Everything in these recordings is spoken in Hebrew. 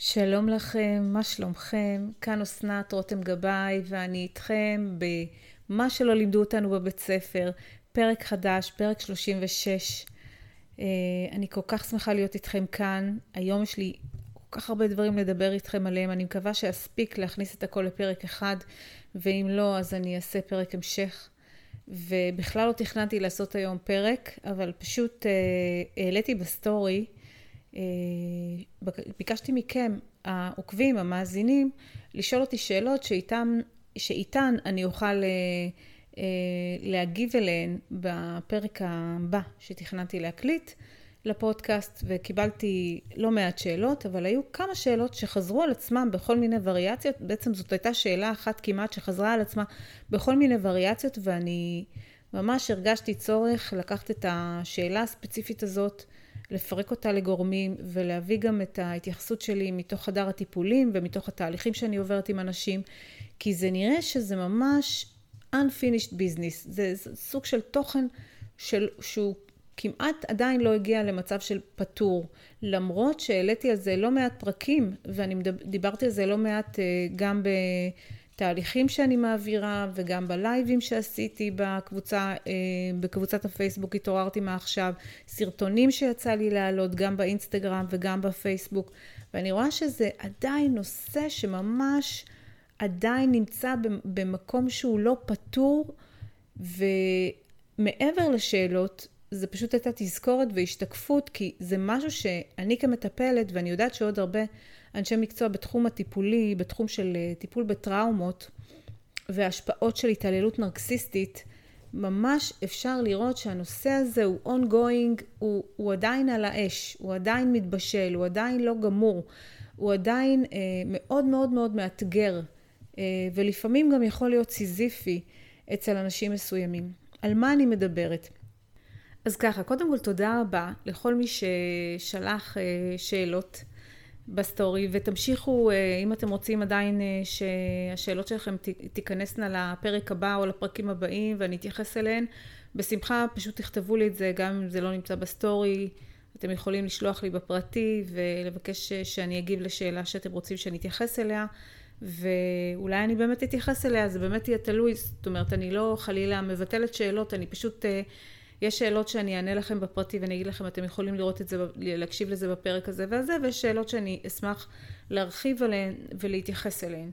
שלום לכם, מה שלומכם? כאן אסנת רותם גבאי ואני איתכם במה שלא לימדו אותנו בבית ספר, פרק חדש, פרק 36. אני כל כך שמחה להיות איתכם כאן. היום יש לי כל כך הרבה דברים לדבר איתכם עליהם. אני מקווה שאספיק להכניס את הכל לפרק אחד, ואם לא אז אני אעשה פרק המשך. ובכלל לא תכננתי לעשות היום פרק, אבל פשוט העליתי בסטורי, ביקשתי מכם, העוקבים, המאזינים, לשאול אותי שאלות שאיתן אני אוכל להגיב אליהן בפרק הבא שתכננתי להקליט לפודקאסט, וקיבלתי לא מעט שאלות, אבל היו כמה שאלות שחזרו על עצמם בכל מיני וריאציות. בעצם זאת הייתה שאלה אחת כמעט שחזרה על עצמה בכל מיני וריאציות, ואני ממש הרגשתי צורך לקחת את השאלה הספציפית הזאת, לפרק אותה לגורמים ולהביא גם את ההתייחסות שלי מתוך חדר הטיפולים ומתוך התהליכים שאני עוברת עם אנשים, כי זה נראה שזה ממש unfinished business. זה סוג של תוכן שהוא כמעט עדיין לא הגיע למצב של פתור, למרות שהעליתי על זה לא מעט פרקים, ואני דיברתי על זה לא מעט גם בתהליכים שאני מעבירה, וגם בלייבים שעשיתי בקבוצת הפייסבוק התעוררתי מעכשיו, סרטונים שיצא לי להעלות גם באינסטגרם וגם בפייסבוק, ואני רואה שזה עדיין נושא שממש עדיין נמצא במקום שהוא לא פתור, ומעבר לשאלות, זה פשוט הייתה תזכורת והשתקפות, כי זה משהו שאני כמטפלת, ואני יודעת שעוד הרבה אנשי מקצוע בתחום הטיפולי, בתחום של טיפול בטראומות, וההשפעות של התעללות נרקסיסטית, ממש אפשר לראות שהנושא הזה הוא ongoing, הוא עדיין על האש, הוא עדיין מתבשל, הוא עדיין לא גמור, הוא עדיין מאוד מאוד מאוד מאתגר, ולפעמים גם יכול להיות סיזיפי אצל אנשים מסוימים. על מה אני מדברת? אז ככה, קודם כל תודה רבה לכל מי ששלח שאלות בסטורי, ותמשיכו אם אתם רוצים עדיין שהשאלות שלכם תיכנסנה לפרק הבא או לפרקים הבאים ואני אתייחס אליהן. בשמחה פשוט תכתבו לי את זה, גם אם זה לא נמצא בסטורי, אתם יכולים לשלוח לי בפרטי ולבקש שאני אגיב לשאלה שאתם רוצים שאני אתייחס אליה, ואולי אני באמת אתייחס אליה, זה באמת יהיה תלוי, זאת אומרת אני לא חלילה מבטלת שאלות, אני פשוט יש שאלות שאני אענה לכם בפרטי ואני אגיד לכם, אתם יכולים לראות את זה, להקשיב לזה בפרק הזה והזה, ויש שאלות שאני אשמח להרחיב עליהן ולהתייחס אליהן.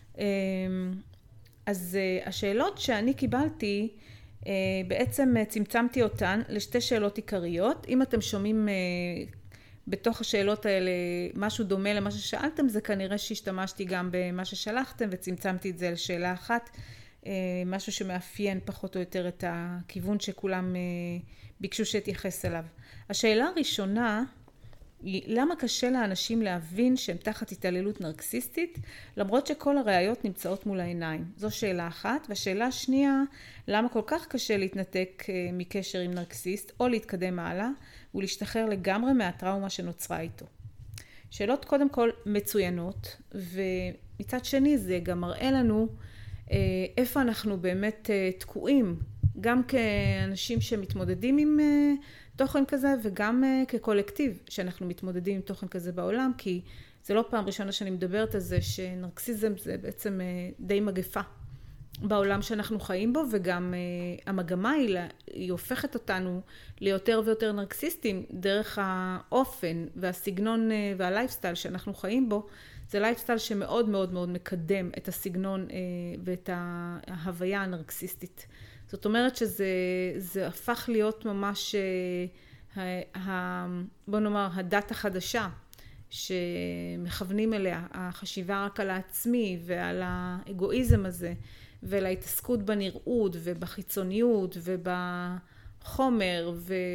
אז השאלות שאני קיבלתי, בעצם צמצמתי אותן לשתי שאלות עיקריות. אם אתם שומעים בתוך השאלות האלה משהו דומה למה ששאלתם, זה כנראה שהשתמשתי גם במה ששלחתם וצמצמתי את זה לשאלה אחת. משהו שמאפיין פחות או יותר את הכיוון שכולם ביקשו שתייחס אליו. השאלה הראשונה היא, למה קשה לאנשים להבין שהם תחת התעללות נרקסיסטית, למרות שכל הראיות נמצאות מול העיניים? זו שאלה אחת. והשאלה השנייה, למה כל כך קשה להתנתק מקשר עם נרקסיסט או להתקדם הלאה ולהשתחרר לגמרי מהטראומה שנוצרה איתו? שאלות קודם כל מצוינות, ומצד שני זה גם מראה לנו איפה אנחנו באמת תקועים, גם כאנשים שמתמודדים עם תוכן כזה, וגם כקולקטיב שאנחנו מתמודדים עם תוכן כזה בעולם, כי זה לא פעם ראשונה שאני מדברת על זה שנרקסיזם זה בעצם די מגפה בעולם שאנחנו חיים בו, וגם המגמה היא הופכת אותנו ליותר ויותר נרקסיסטים דרך האופן והסגנון והלייפסטייל שאנחנו חיים בו. זה לייפסטייל שמאוד מאוד מאוד מקדם את הסגנון ואת ההוויה הנרקסיסטית. זאת אומרת שזה הפך להיות ממש, בוא נאמר, הדת החדשה שמכוונים אליה, החשיבה רק על העצמי ועל האגואיזם הזה, ולהתעסקות בנראות ובחיצוניות ובחומר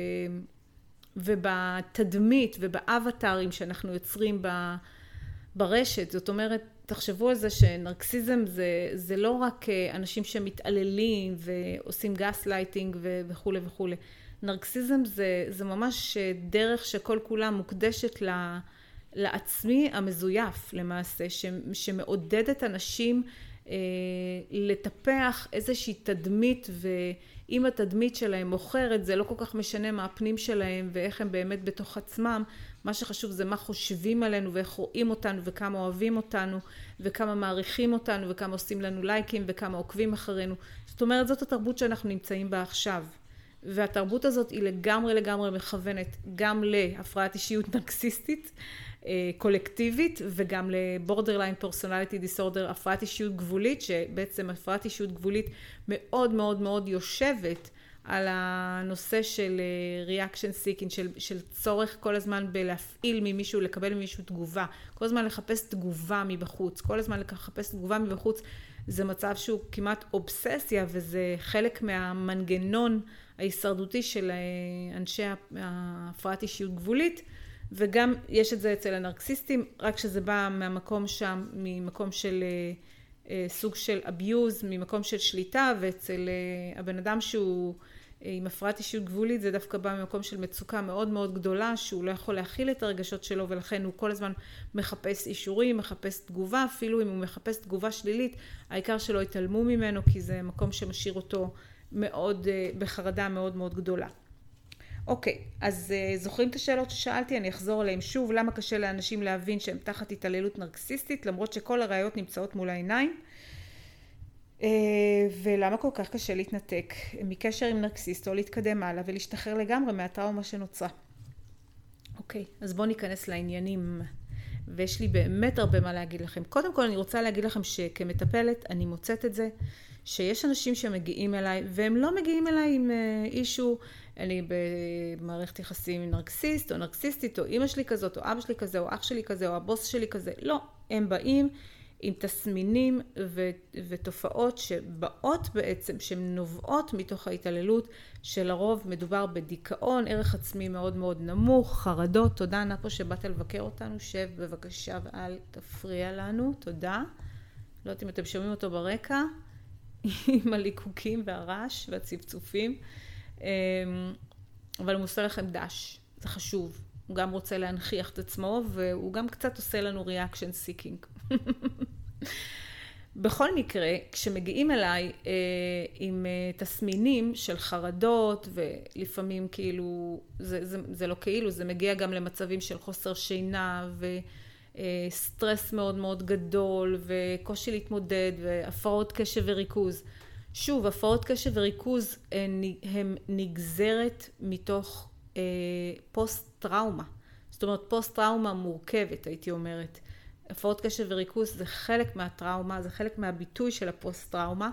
ובתדמית ובאבטרים שאנחנו יוצרים ברשת. זאת אומרת, תחשבו על זה שנרקסיזם זה לא רק אנשים שמתעללים ועושים גס לייטינג וכו' וכו'. נרקסיזם זה ממש דרך שכל כולה מוקדשת לעצמי המזויף למעשה, שמעודדת אנשים לטפח איזושהי תדמית, ואם התדמית שלהם מוכרת, זה לא כל כך משנה מה הפנים שלהם ואיך הם באמת בתוך עצמם. מה שחשוב זה מה חושבים עלינו ואיך רואים אותנו וכמה אוהבים אותנו וכמה מעריכים אותנו וכמה עושים לנו לייקים וכמה עוקבים אחרינו. זאת אומרת, זאת התרבות שאנחנו נמצאים בה עכשיו. והתרבות הזאת היא לגמרי מכוונת גם להפרעת אישיות נרקסיסטית, קולקטיבית, וגם לבורדרליין פרסונליטי דיסורדר, הפרעת אישיות גבולית, שבעצם הפרעת אישיות גבולית מאוד יושבת על הנושא של reaction seeking, של צורך כל הזמן בלהפעיל ממישהו, לקבל ממישהו תגובה, כל הזמן לחפש תגובה מבחוץ, כל הזמן לחפש תגובה מבחוץ. זה מצב שהוא כמעט אובססיה, וזה חלק מהמנגנון ההישרדותי של אנשי הפרעת אישיות גבולית, וגם יש את זה אצל הנרקסיסטים, רק שזה בא מהמקום שם, ממקום של סוג של אביוז, ממקום של שליטה, ואצל הבן אדם שהוא עם הפרעת אישיות גבולית, זה דווקא בא ממקום של מצוקה מאוד גדולה, שהוא לא יכול להכיל את הרגשות שלו, ולכן הוא כל הזמן מחפש אישורים, מחפש תגובה, אפילו אם הוא מחפש תגובה שלילית, העיקר שלא יתעלמו ממנו, כי זה מקום שמשאיר אותו מאוד, בחרדה מאוד גדולה. אוקיי, אז זוכרים את השאלות ששאלתי? אני אחזור עליהם שוב. למה קשה לאנשים להבין שהם תחת התעללות נרקסיסטית, למרות שכל הראיות נמצאות מול העיניים? ולמה כל כך קשה להתנתק מקשר עם נרקסיסט או להתקדם הלאה ולהשתחרר לגמרי מהטראומה שנוצרה? אוקיי, אז בואו ניכנס לעניינים, ויש לי באמת הרבה מה להגיד לכם. קודם כל אני רוצה להגיד לכם שכמטפלת אני מוצאת את זה, שיש אנשים שמגיעים אליי, והם לא מגיעים אליי עם אישו, אני במערכת יחסים עם נרקסיסט או נרקסיסטית, או אמא שלי כזאת, או אבא שלי כזה, או אח שלי כזה, או הבוס שלי כזה. לא, הם באים עם תסמינים ותופעות שבאות בעצם, שהן נובעות מתוך ההתעללות, שלרוב מדובר בדיכאון, ערך עצמי מאוד נמוך, חרדות. תודה נפו שבאת לבקר אותנו, שב בבקשה ואל תפריע לנו, תודה. לא יודעת אם אתם שומעים אותו ברקע, עם הליקוקים והרעש והצפצופים, אבל הוא עושה לכם דש, זה חשוב. הוא גם רוצה להנכיח את עצמו, והוא גם קצת עושה לנו reaction seeking. בכל מקרה, כשמגיעים אליי עם תסמינים של חרדות, ולפעמים כאילו, זה לא כאילו, זה מגיע גם למצבים של חוסר שינה, וסטרס מאוד גדול, וקושי להתמודד, והפרעות קשב וריכוז. שוב, הפרעות קשב וריכוז הם נגזרת מתוך פוסט-טראומה. זאת אומרת, פוסט-טראומה מורכבת, הייתי אומרת. הפרעות קשב וריכוז זה חלק מהטראומה, זה חלק מהביטוי של הפוסט-טראומה,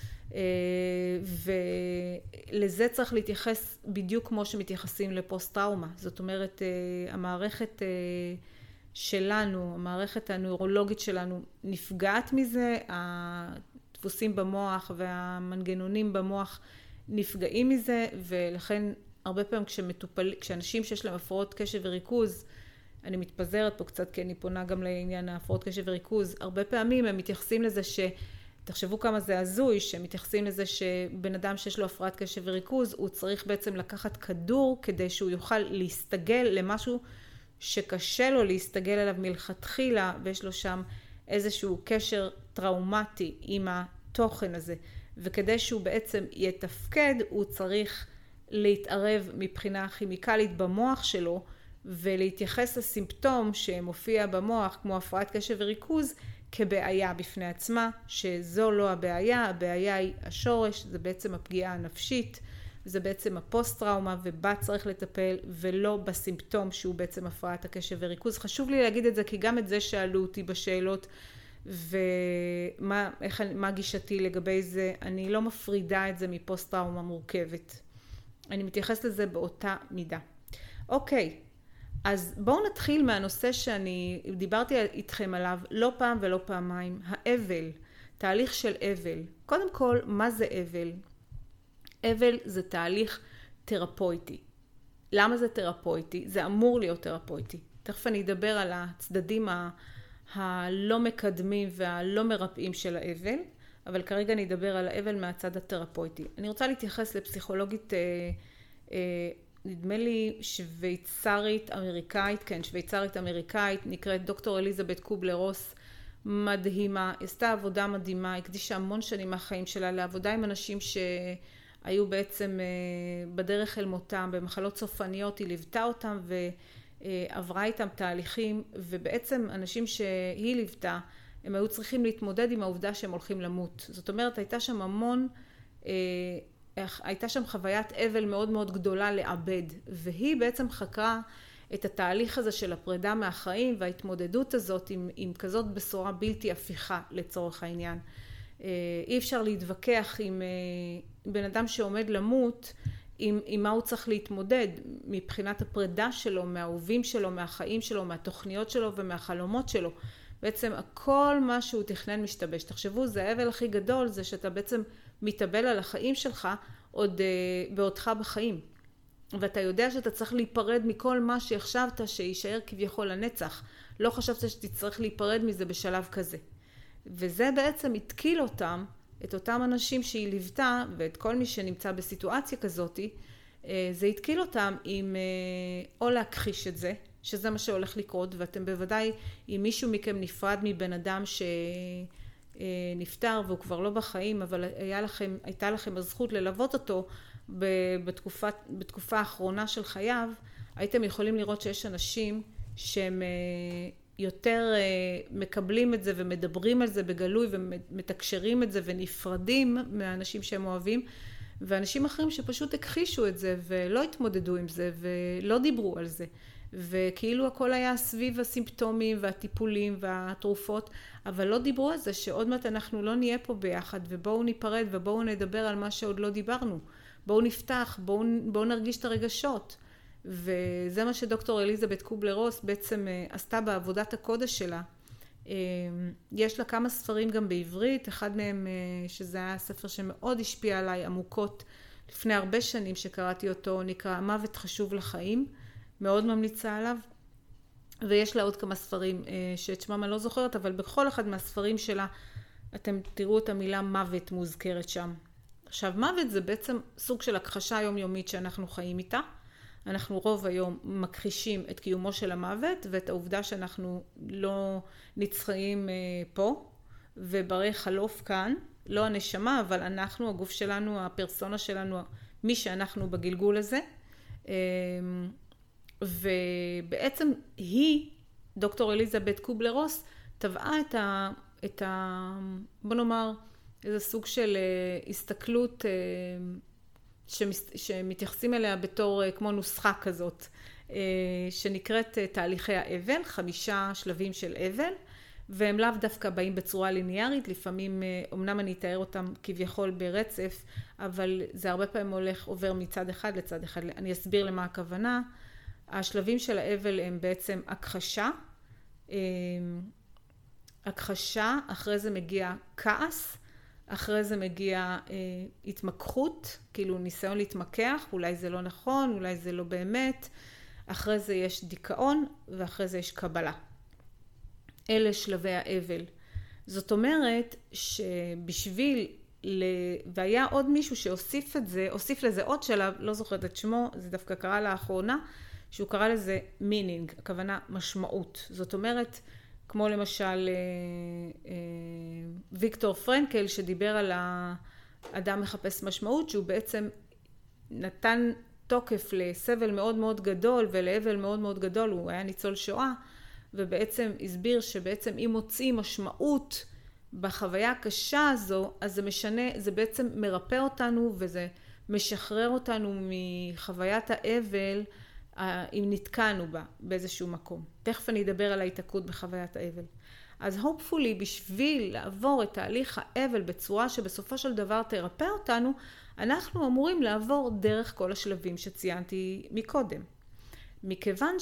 ולזה צריך להתייחס בדיוק כמו שמתייחסים לפוסט-טראומה. זאת אומרת, המערכת שלנו, המערכת הנוירולוגית שלנו נפגעת מזה, הדפוסים במוח והמנגנונים במוח נפגעים מזה, ולכן הרבה פעמים כשאנשים שיש להם הפרעות קשב וריכוז, אני מתפזרת פה קצת כי אני פונה גם לעניין ההפרעות קשב וריכוז, הרבה פעמים הם מתייחסים לזה תחשבו כמה זה הזוי, שמתייחסים לזה שבן אדם שיש לו הפרעת קשב וריכוז, הוא צריך בעצם לקחת כדור כדי שהוא יוכל להסתגל למשהו שקשה לו להסתגל עליו מלכתחילה, ויש לו שם איזשהו קשר טראומטי עם התוכן הזה. וכדי שהוא בעצם יתפקד, הוא צריך להתערב מבחינה כימיקלית במוח שלו, ולהתייחס לסימפטום שמופיע במוח, כמו הפרעת קשב וריכוז, כבעיה בפני עצמה, שזו לא הבעיה, הבעיה היא השורש, זה בעצם הפגיעה הנפשית, זה בעצם הפוסט-טראומה, ובה צריך לטפל, ולא בסימפטום שהוא בעצם הפרעת הקשב וריכוז. חשוב לי להגיד את זה, כי גם את זה שאלו אותי בשאלות, מה גישתי לגבי זה. אני לא מפרידה את זה מפוסט-טראומה מורכבת. אני מתייחס לזה באותה מידה. אוקיי. אז בואו נתחיל מהנושא שאני דיברתי איתכם עליו לא פעם ולא פעמיים, האבל, תהליך של אבל. קודם כל, מה זה אבל? אבל זה תהליך תרפויטי. למה זה תרפויטי? זה אמור להיות תרפויטי. תכף אני אדבר על הצדדים הלא מקדמים והלא מרפאים של האבל, אבל כרגע אני אדבר על האבל מהצד התרפויטי. אני רוצה להתייחס לפסיכולוגית נדמה לי שוויצרית אמריקאית, כן, שוויצרית אמריקאית, נקראת דוקטור אליזבת קובלר רוס, מדהימה, היא עשתה עבודה מדהימה, הקדישה המון שנים מהחיים שלה לעבודה עם אנשים שהיו בעצם בדרך אל מותם, במחלות סופניות, היא ליוותה אותם ועברה איתם תהליכים, ובעצם אנשים שהיא ליוותה, הם היו צריכים להתמודד עם העובדה שהם הולכים למות. זאת אומרת, הייתה שם חוויית אבל מאוד מאוד גדולה לעבד, והיא בעצם חקרה את התהליך הזה של הפרידה מהחיים וההתמודדות הזאת עם כזאת בשורה בלתי הפיכה לצורך העניין. אי אפשר להתווכח עם בן אדם שעומד למות, עם מה הוא צריך להתמודד מבחינת הפרידה שלו, מהאהובים שלו, מהחיים שלו, מהתוכניות שלו ומהחלומות שלו. בעצם כל מה שהוא תכנן משתבש. תחשבו, זה האבל הכי גדול, זה שאתה בעצם מתאבל על החיים שלך עוד בעודך בחיים. ואתה יודע שאתה צריך להיפרד מכל מה שהחשבת שישאר כביכול לנצח. לא חשבת שתצטרך להיפרד מזה בשלב כזה. וזה בעצם התקיל אותם, את אותם אנשים שהיא ליוותה, ואת כל מי שנמצא בסיטואציה כזאת, זה התקיל אותם עם או להכחיש את זה, שזה מה שהולך לקרות, ואתם בוודאי, אם מישהו מכם נפרד מבן אדם שנפטר והוא כבר לא בחיים, אבל הייתה לכם הזכות ללוות אותו בתקופה האחרונה של חייו, הייתם יכולים לראות שיש אנשים שהם יותר מקבלים את זה ומדברים על זה בגלוי ומתקשרים את זה ונפרדים מהאנשים שהם אוהבים, ואנשים אחרים שפשוט הכחישו את זה ולא התמודדו עם זה ולא דיברו על זה. וכאילו הכל היה סביב הסימפטומים והטיפולים והתרופות, אבל לא דיברו על זה שעוד מעט אנחנו לא נהיה פה ביחד, ובואו ניפרד ובואו נדבר על מה שעוד לא דיברנו. בואו נפתח, בואו נרגיש את הרגשות. וזה מה שדוקטור אליזבת קובלר-רוס בעצם עשתה בעבודת הקודש שלה. יש לה כמה ספרים גם בעברית, אחד מהם שזה היה ספר שמאוד השפיע עליי עמוקות לפני הרבה שנים שקראתי אותו, נקרא מוות חשוב לחיים, מאוד ממליצה עליו. ויש לה עוד כמה ספרים שאת שמם אני לא זוכרת, אבל בכל אחד מהספרים שלה אתם תראו את המילה מוות מוזכרת שם. עכשיו, מוות זה בעצם סוג של הכחשה יומיומית שאנחנו חיים איתה. אנחנו רוב היום מכחישים את קיומו של המוות ואת העובדה שאנחנו לא נצחיים פה וברי חלוף כאן, לא הנשמה, אבל אנחנו, הגוף שלנו, הפרסונה שלנו, מי שאנחנו בגלגול הזה. ובעצם היא, דוקטור אליזבת קובלר-רוס, טבעה בוא נאמר, איזה סוג של הסתכלות שמתייחסים אליה בתור כמו נוסחה כזאת, שנקראת תהליכי האבל, 5 שלבים של אבל, והם לאו דווקא באים בצורה ליניארית, לפעמים, אמנם אני אתאר אותם כביכול ברצף, אבל זה הרבה פעמים עובר מצד אחד לצד אחד. אני אסביר למה הכוונה. השלבים של האבל הם בעצם הכחשה, אחרי זה מגיע כעס, אחרי זה מגיע התמקחות, כאילו ניסיון להתמקח, אולי זה לא נכון, אולי זה לא באמת, אחרי זה יש דיכאון ואחרי זה יש קבלה. אלה שלבי האבל. זאת אומרת והיה עוד מישהו שהוסיף לזה עוד שלב, לא זוכרת את שמו, זה דווקא קרה לאחרונה, שהוא קרא לזה meaning, הכוונה משמעות. זאת אומרת, כמו למשל ויקטור פרנקל שדיבר על האדם מחפש משמעות, שהוא בעצם נתן תוקף לסבל מאוד מאוד גדול ולאבל מאוד מאוד גדול, הוא היה ניצול שואה, ובעצם הסביר שבעצם אם מוצאים משמעות בחוויה הקשה הזו, אז זה משנה, זה בעצם מרפא אותנו וזה משחרר אותנו מחוויית האבל, אם נתקענו בה באיזשהו מקום. תכף אני אדבר על ההתעקות בחוויית האבל. אז hopefully בשביל לעבור את תהליך האבל בצורה שבסופו של דבר תרפא אותנו, אנחנו אמורים לעבור דרך כל השלבים שציינתי מקודם. מכיוון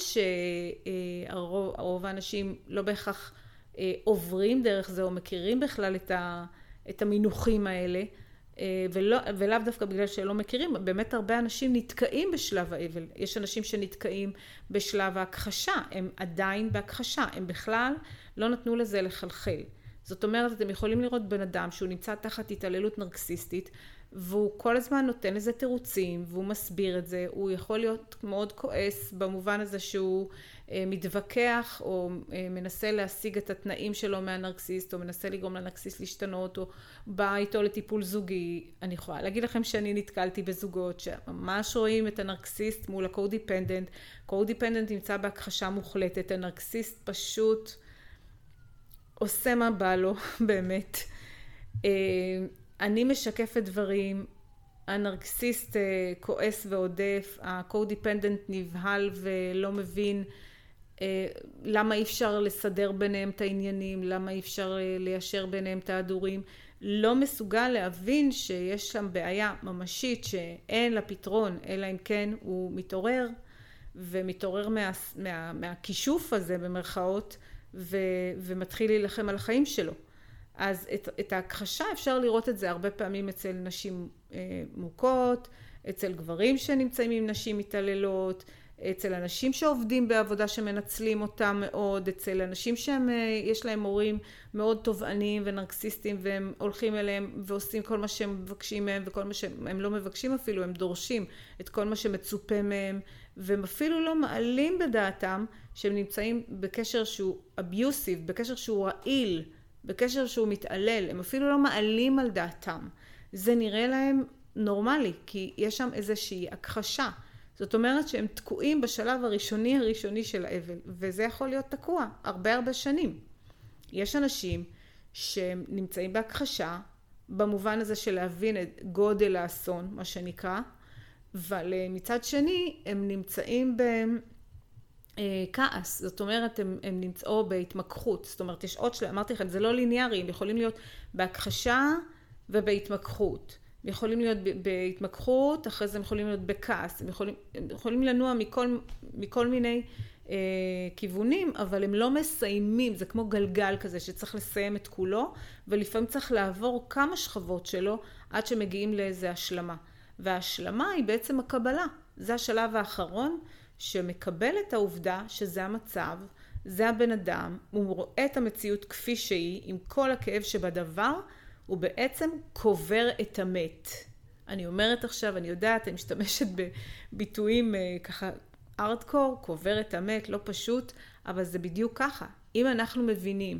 שהרוב האנשים לא בהכרח עוברים דרך זה או מכירים בכלל את המינוחים האלה, ולאו דווקא בגלל שלא מכירים, באמת הרבה אנשים נתקעים בשלב האבל. יש אנשים שנתקעים בשלב ההכחשה, הם עדיין בהכחשה, הם בכלל לא נתנו לזה לחלחל. זאת אומרת, אתם יכולים לראות בן אדם שהוא נמצא תחת התעללות נרקסיסטית, והוא כל הזמן נותן לזה תירוצים, והוא מסביר את זה. הוא יכול להיות מאוד כועס במובן הזה שהוא מתווכח, או מנסה להשיג את התנאים שלו מהנרקסיסט, או מנסה לגרום לנרקסיסט להשתנות, או בא איתו לטיפול זוגי. אני יכולה להגיד לכם שאני נתקלתי בזוגות שממש רואים את הנרקסיסט מול הקודיפנדנט. קודיפנדנט נמצא בהכחשה מוחלטת, הנרקסיסט פשוט עושה מה בא לו, באמת. אני משקפת דברים, הנרקסיסט כועס ועודף, הקודיפנדנט נבהל ולא מבין למה אי אפשר לסדר ביניהם את העניינים, למה אי אפשר ליישר ביניהם את ההדורים, לא מסוגל להבין שיש שם בעיה ממשית שאין לה פתרון, אלא אם כן הוא מתעורר, ומתעורר מהכישוף הזה במרכאות, ומתחיל להילחם על החיים שלו. אז את ההכחשה אפשר לראות את זה הרבה פעמים אצל נשים מוכות, אצל גברים שנמצאים עם נשים מתעללות, אצל אנשים שעובדים בעבודה שמנצלים אותם מאוד, אצל אנשים שיש להם הורים מאוד תובעניים ונרקסיסטים, והם הולכים אליהם ועושים כל מה שהם מבקשים מהם, וכל מה שהם לא מבקשים אפילו, הם דורשים את כל מה שמצופה מהם, והם אפילו לא מעלים בדעתם שהם נמצאים בקשר שהוא אביוסיב, בקשר שהוא רעיל, בקשר שהוא מתעלל, הם אפילו לא מעלים על דעתם. זה נראה להם נורמלי, כי יש שם איזושהי הכחשה. זאת אומרת שהם תקועים בשלב הראשוני של האבל, וזה יכול להיות תקוע הרבה שנים. יש אנשים שנמצאים בהכחשה, במובן הזה של להבין את גודל האסון, מה שנקרא, אבל מצד שני הם נמצאים כעס, זאת אומרת הם נמצאו בהתמקחות, זאת אומרת יש עוד אמרתי לכם, זה לא ליניארי, הם יכולים להיות בהכחשה ובהתמקחות, הם יכולים להיות בהתמקחות, אחרי זה הם יכולים להיות בכעס, הם יכולים לנוע מכל מיני כיוונים, אבל הם לא מסיימים, זה כמו גלגל כזה שצריך לסיים את כולו, ולפעמים צריך לעבור כמה שכבות שלו עד שמגיעים לאיזו השלמה, וההשלמה היא בעצם הקבלה, זה השלב האחרון, שמקבל את העובדה שזה המצב, זה הבן אדם, הוא רואה את המציאות כפי שהיא, עם כל הכאב שבדבר, הוא בעצם קובר את המת. אני אומרת עכשיו, אני יודעת, אני משתמשת בביטויים ככה ארדקור, קובר את המת, לא פשוט, אבל זה בדיוק ככה. אם אנחנו מבינים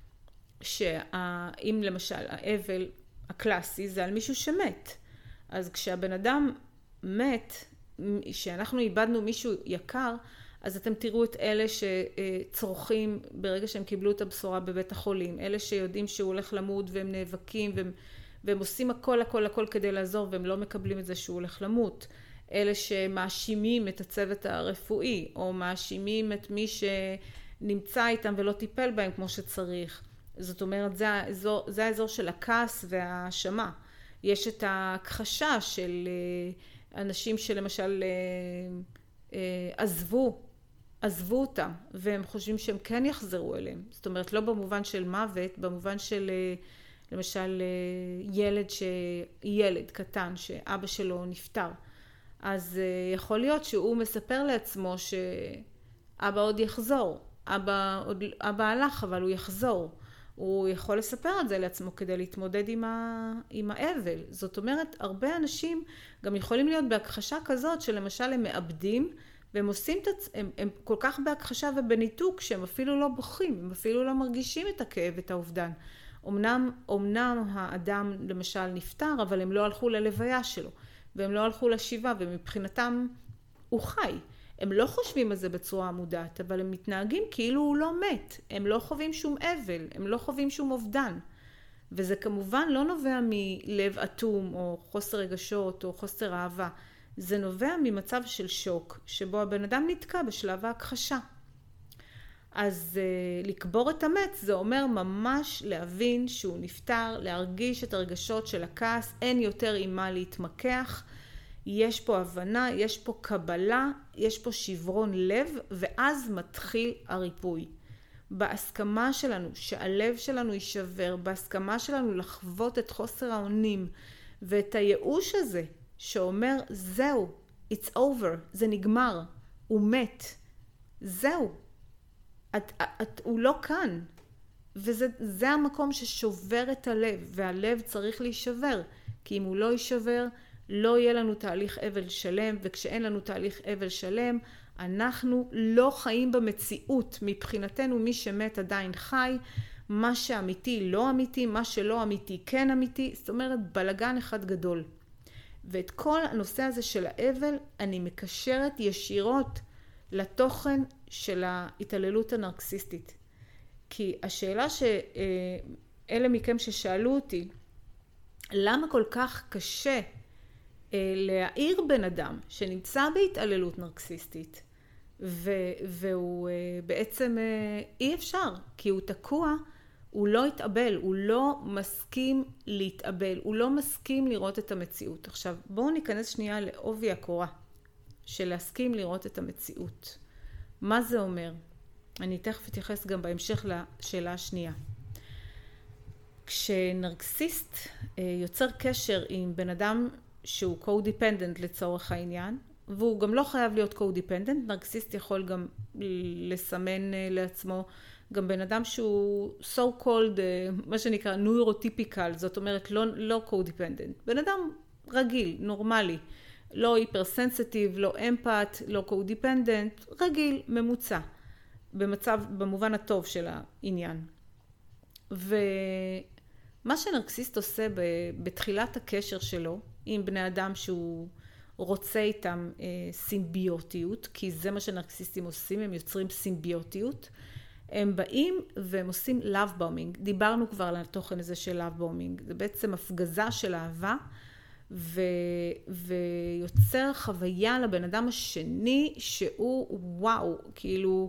שאם למשל האבל הקלאסי זה על מישהו שמת, אז כשהבן אדם מת, שאנחנו איבדנו מישהו יקר, אז אתם תראו את אלה שצורכים ברגע שהם קיבלו את הבשורה בבית החולים, אלה שיודעים שהוא הולך למות והם נאבקים והם עושים הכל כדי לעזור והם לא מקבלים את זה שהוא הולך למות, אלה שמאשימים את הצוות הרפואי או מאשימים את מי שנמצא איתם ולא טיפל בהם כמו שצריך. זאת אומרת, זה האזור של הכעס והאשמה. יש את ההכחשה של אנשים שלמשל עזבו אותם, והם חושבים שהם כן יחזרו אליהם. זאת אומרת, לא במובן של מוות, במובן של למשל ילד קטן שאבא שלו נפטר. אז יכול להיות שהוא מספר לעצמו שאבא עוד יחזור. אבא הלך, אבל הוא יחזור. הוא יכול לספר את זה לעצמו כדי להתמודד עם האבל. זאת אומרת, הרבה אנשים גם יכולים להיות בהכחשה כזאת שלמשל הם מאבדים, והם עושים הם כל כך בהכחשה ובניתוק שהם אפילו לא בוכים, הם אפילו לא מרגישים את הכאב, את האובדן. אמנם האדם למשל נפטר, אבל הם לא הלכו ללוויה שלו, והם לא הלכו לשבעה, ומבחינתם הוא חי. הם לא חושבים על זה בצורה מודעת, אבל הם מתנהגים כאילו הוא לא מת. הם לא חווים שום אבל, הם לא חווים שום אובדן. וזה כמובן לא נובע מלב אטום, או חוסר רגשות, או חוסר אהבה. זה נובע ממצב של שוק, שבו הבן אדם נתקע בשלב ההכחשה. אז לקבור את המת זה אומר ממש להבין שהוא נפטר, להרגיש את הרגשות של הכעס, אין יותר עם מה להתמקח, יש פה הבנה, יש פה קבלה, יש פה שברון לב, ואז מתחיל הריפוי. בהסכמה שלנו, שהלב שלנו יישבר, בהסכמה שלנו לחוות את חוסר האונים, ואת הייאוש הזה, שאומר, זהו, it's over, זה נגמר, הוא מת, זהו, הוא לא כאן. וזה המקום ששובר את הלב, והלב צריך להישבר, כי אם הוא לא יישבר, לא יהיה לנו תהליך אבל שלם, וכשאין לנו תהליך אבל שלם, אנחנו לא חיים במציאות. מבחינתנו מי שמת עדיין חי, מה שאמיתי לא אמיתי, מה שלא אמיתי כן אמיתי, זאת אומרת בלגן אחד גדול. ואת כל הנושא הזה של האבל אני מקשרת ישירות לתוכן של ההתעללות הנרקסיסטית. כי השאלה שאלה מכם ששאלו אותי, למה כל כך קשה להעיר בן אדם שנמצא בהתעללות נרקסיסטית, והוא בעצם אי אפשר, כי הוא תקוע, הוא לא יתאבל, הוא לא מסכים להתאבל, הוא לא מסכים לראות את המציאות. עכשיו בואו ניכנס שנייה לעובי הקורה של להסכים לראות את המציאות. מה זה אומר? אני תכף אתייחס גם בהמשך לשאלה השנייה. כשנרקסיסט יוצר קשר עם בן אדם שהוא co-dependent לצורך העניין, והוא גם לא חייב להיות co-dependent, נרקסיסט יכול גם לסמן לעצמו גם בן אדם שהוא so called, מה שנקרא נוירוטיפיקל, זאת אומרת לא co-dependent, בן אדם רגיל, נורמלי, לא היפרסנסיטיב, לא אמפת, לא co-dependent, רגיל, ממוצע, במובן הטוב של העניין. ומה שנרקסיסט עושה בתחילת הקשר שלו עם בני אדם שהוא רוצה איתם סימביוטיות, כי זה מה שנרקסיסטים עושים, הם יוצרים סימביוטיות, הם באים והם עושים love bombing. דיברנו כבר על התוכן הזה של love bombing. זה בעצם הפגזה של אהבה, ויוצר חוויה לבן אדם השני שהוא וואו, כאילו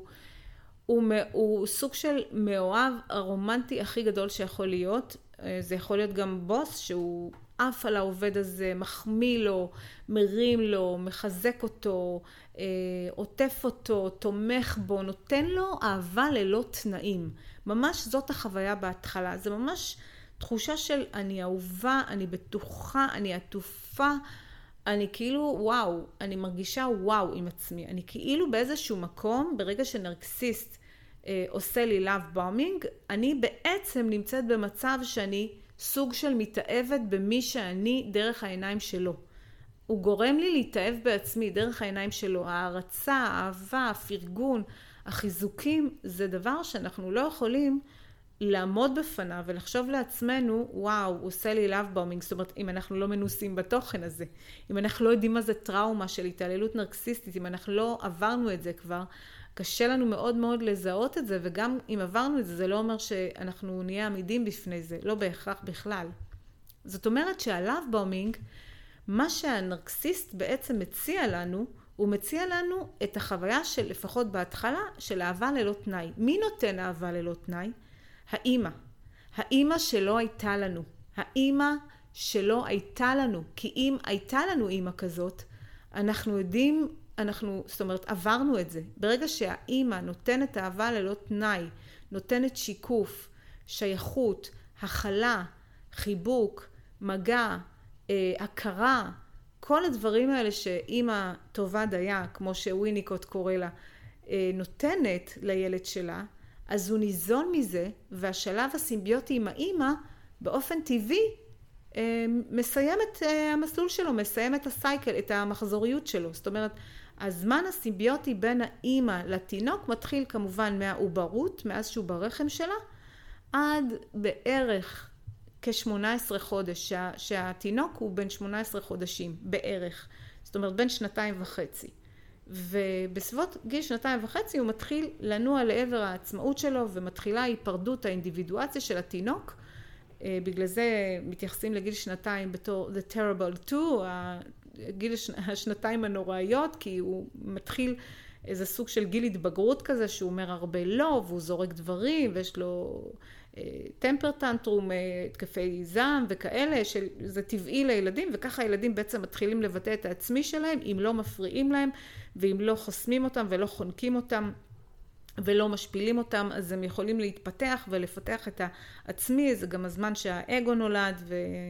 הוא סוג של מאוהב הרומנטי הכי גדול שיכול להיות. זה יכול להיות גם בוס שהוא עף על העובד הזה, מחמיא לו, מרים לו, מחזק אותו, עוטף אותו, תומך בו, נותן לו אהבה ללא תנאים. ממש זאת החוויה בהתחלה. זה ממש תחושה של אני אהובה, אני בטוחה, אני עטופה, אני כאילו וואו, אני מרגישה וואו עם עצמי. אני כאילו באיזשהו מקום, ברגע שנרקסיסט עושה לי love bombing, אני בעצם נמצאת במצב שאני סוג של מתאהבת במי שאני דרך העיניים שלו. הוא גורם לי להתאהב בעצמי דרך העיניים שלו. הערצה, האהבה, הפרגון, החיזוקים, זה דבר שאנחנו לא יכולים לעמוד בפניו ולחשוב לעצמנו, וואו, הוא עושה לי love bombing. זאת אומרת, אם אנחנו לא מנוסים בתוכן הזה, אם אנחנו לא יודעים מה זה טראומה של התעללות נרקסיסטית, אם אנחנו לא עברנו את זה כבר, קשה לנו מאוד מאוד לזהות את זה, וגם אם עברנו את זה, זה לא אומר שאנחנו נהיה עמידים בפני זה, לא בהכרח בכלל. זאת אומרת שה-love bombing, מה שהנרקסיסט בעצם מציע לנו, הוא מציע לנו את החוויה של, לפחות בהתחלה, של אהבה ללא תנאי. מי נותן אהבה ללא תנאי? האמא. האמא שלא הייתה לנו. האמא שלא הייתה לנו. כי אם הייתה לנו אמא כזאת, אנחנו יודעים, זאת אומרת, עברנו את זה. ברגע שהאמא נותנת אהבה ללא תנאי, נותנת שיקוף, שייכות, הכלה, חיבוק, מגע, הכרה, כל הדברים האלה שאמא טובה דייה, כמו שוויניקוט קורא לה, נותנת לילד שלה, אז הוא ניזון מזה, והשלב הסימביוטי עם האמא, באופן טבעי, מסיים את המסלול שלו, מסיים את הסייקל, את המחזוריות שלו. זאת אומרת, הזמן הסימביוטי בין האמא לתינוק מתחיל כמובן מהעוברות, מאז שהוא ברחם שלה, עד בערך כ-18 חודש, שהתינוק הוא בין 18 חודשים, בערך. זאת אומרת, בין 2.5. ובסביבות גיל 2.5 הוא מתחיל לנוע לעבר העצמאות שלו, ומתחילה היפרדות האינדיבידואציה של התינוק. בגלל זה מתייחסים לגיל 2 בתור the terrible two, גיל השנתיים הנוראיות, כי הוא מתחיל איזה סוג של גיל התבגרות כזה, שהוא אומר הרבה לא, והוא זורק דברים, ויש לו טמפר טנטרום, התקפי זעם וכאלה, שזה טבעי לילדים, וככה הילדים בעצם מתחילים לבטא את העצמי שלהם, אם לא מפריעים להם, ואם לא חוסמים אותם ולא חונקים אותם, ולא משפילים אותם, אז הם יכולים להתפתח ולפתח את העצמי. זה גם הזמן שהאגו נולד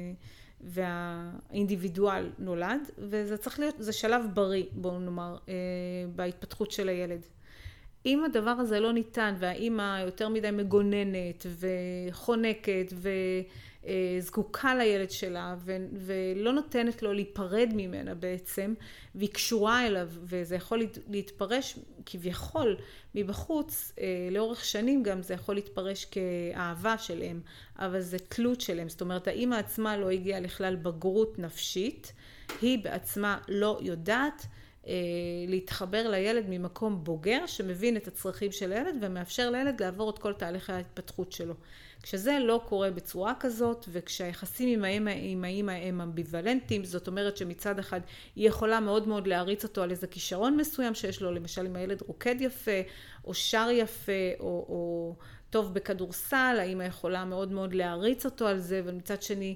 והאינדיבידואל נולד, וזה צריך להיות, זה שלב בריא, בואו נאמר, בהתפתחות של הילד. אם הדבר הזה לא ניתן והאימא יותר מדי מגוננת וחונקת וזקוקה לילד שלה ולא נותנת לו להיפרד ממנה בעצם והיא קשורה אליו וזה יכול להתפרש כביכול מבחוץ לאורך שנים גם זה יכול להתפרש כאהבה של אם אבל זה תלות של אם זאת אומרת האימא עצמה לא הגיעה לכלל בגרות נפשית היא בעצמה לא יודעת להתחבר לילד ממקום בוגר שמבין את הצרכים של הילד ומאפשר לילד לעבור את כל תהליך ההתפתחות שלו. כשזה לא קורה בצורה כזאת וכשהיחסים עם האמא הם אמביוולנטיים, זאת אומרת שמצד אחד היא יכולה מאוד מאוד להריץ אותו על איזה כישרון מסוים שיש לו, למשל אם הילד רוקד יפה או שר יפה או טוב בכדורסל, האמא יכולה מאוד מאוד להריץ אותו על זה ומצד שני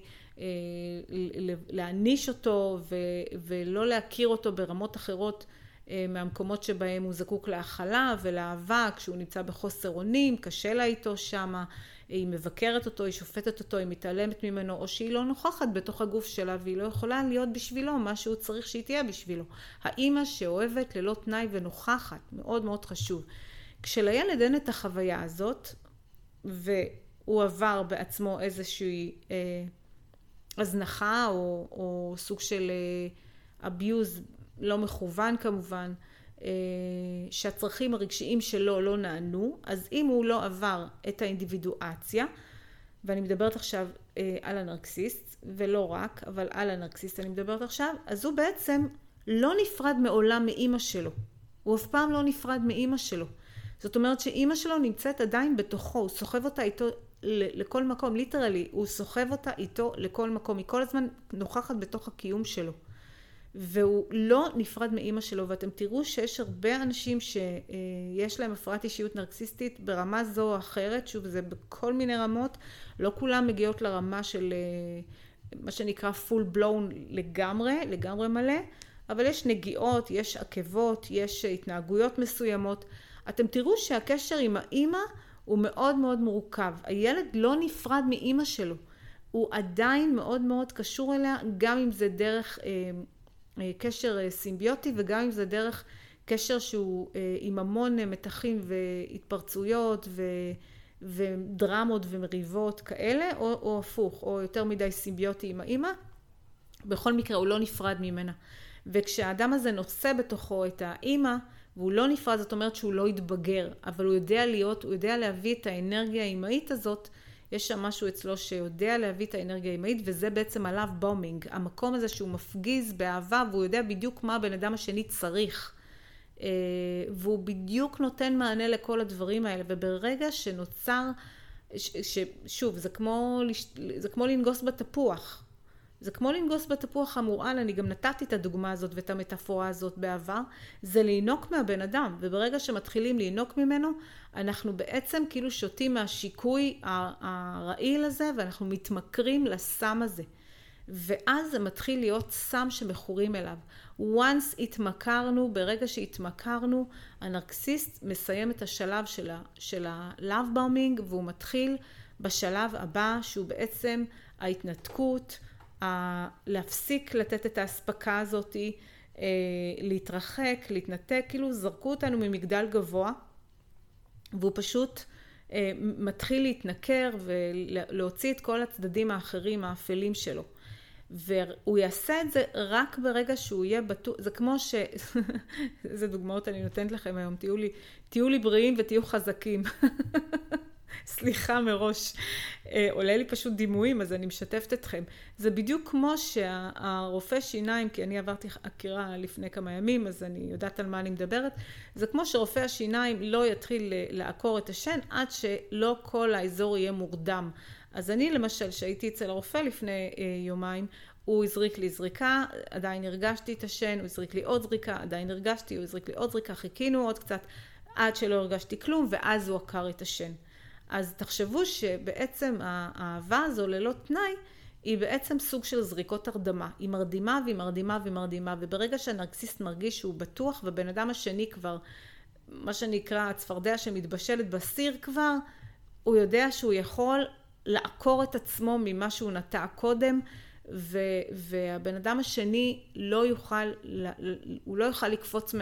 להניש אותו ולא להכיר אותו ברמות אחרות מהמקומות שבהם הוא זקוק להאכלה ולאהבה, כשהוא נמצא בחוסר אונים, קשה לה איתו שמה, היא מבקרת אותו, היא שופטת אותו, היא מתעלמת ממנו, או שהיא לא נוכחת בתוך הגוף שלה והיא לא יכולה להיות בשבילו מה שהוא צריך שהיא תהיה בשבילו. האמא שאוהבת ללא תנאי ונוכחת, מאוד מאוד חשוב. כשלילד אין את החוויה הזאת, והוא עבר בעצמו איזושהי הזנחה או סוג של אביוז לא מכוון כמובן, שהצרכים הרגשיים שלו לא נענו, אז אם הוא לא עבר את האינדיבידואציה, ואני מדברת עכשיו על הנרקסיסט, ולא רק, אבל על הנרקסיסט אני מדברת עכשיו, אז הוא בעצם לא נפרד מעולם מאמא שלו. הוא אף פעם לא נפרד מאמא שלו. זאת אומרת שאמא שלו נמצאת עדיין בתוכו, הוא סוחב אותה איתו לכל מקום, ליטרלי, הוא סוחב אותה איתו לכל מקום, היא כל הזמן נוכחת בתוך הקיום שלו. והוא לא נפרד מאמא שלו, ואתם תראו שיש הרבה אנשים שיש להם הפרעת אישיות נרקסיסטית ברמה זו או אחרת, שוב זה בכל מיני רמות, לא כולם מגיעות לרמה של מה שנקרא full blown לגמרי מלא, אבל יש נגיעות, יש עקבות, יש התנהגויות מסוימות. אתם תראו שהקשר עם האמא הוא מאוד מאוד מורכב. הילד לא נפרד מאמא שלו. הוא עדיין מאוד מאוד קשור אליה, גם אם זה דרך קשר סימביוטי, וגם אם זה דרך קשר שהוא עם המון מתחים והתפרצויות ודרמות ומריבות כאלה, או הפוך, או יותר מדי סימביוטי עם האמא. בכל מקרה הוא לא נפרד ממנה. וכשהאדם הזה נושא בתוכו את האמא, והוא לא נפרד, זאת אומרת שהוא לא יתבגר, אבל הוא יודע להביא את האנרגיה האמהית הזאת, יש שם משהו אצלו שיודע להביא את האנרגיה האמהית, וזה בעצם עליו בומינג, המקום הזה שהוא מפגיז באהבה, והוא יודע בדיוק מה הבן אדם השני צריך, והוא בדיוק נותן מענה לכל הדברים האלה, וברגע שנוצר, שוב, זה כמו לנגוס בתפוח, זה כמו לנגוס בתפוח המורעל, אני גם נתתי את הדוגמה הזאת ואת המטאפורה הזאת בעבר, זה לינוק מהבן אדם, וברגע שמתחילים לינוק ממנו, אנחנו בעצם כאילו שותים מהשיקוי הרעיל הזה, ואנחנו מתמכרים לסם הזה. ואז זה מתחיל להיות סם שמכורים אליו. once התמכרנו, ברגע שהתמכרנו, הנרקסיסט מסיים את השלב של ה-love bombing, והוא מתחיל בשלב הבא, שהוא בעצם ההתנתקות, להפסיק לתת את ההספקה הזאת, להתרחק, להתנתק, כאילו זרקו אותנו ממגדל גבוה, והוא פשוט מתחיל להתנקר ולהוציא את כל הצדדים האחרים, האפלים שלו. והוא יעשה את זה רק ברגע שהוא יהיה בטוח, זה כמו איזה דוגמאות אני נותנת לכם היום, תהיו לי בריאים ותהיו חזקים. סליחה מראש, עולה לי פשוט דימויים, אז אני משתפת אתכם. זה בדיוק כמו שהרופא שיניים, כי אני עברתי חקירה לפני כמה ימים, אז אני יודעת על מה אני מדברת, זה כמו שרופא השיניים לא יתחיל לעקור את השן, עד שלא כל האזור יהיה מורדם. אז אני למשל, שהייתי אצל הרופא לפני יומיים, הוא הזריק לי זריקה, עדיין הרגשתי את השן, הוא הזריק לי עוד זריקה, עדיין הרגשתי, הוא הזריק לי עוד זריקה, חיכינו עוד קצת, עד שלא הרגשתי כלום, ואז הוא עקר את השן. אז תחשבו שבעצם האהבה הזו ללא תנאי, היא בעצם סוג של זריקות הרדמה. היא מרדימה והיא מרדימה ומרדימה, וברגע שהנרקסיסט מרגיש שהוא בטוח, ובן אדם השני כבר, מה שנקרא הצפרדע שמתבשלת בסיר כבר, הוא יודע שהוא יכול לעקור את עצמו ממה שהוא נטע קודם, והבן אדם השני לא יוכל לקפוץ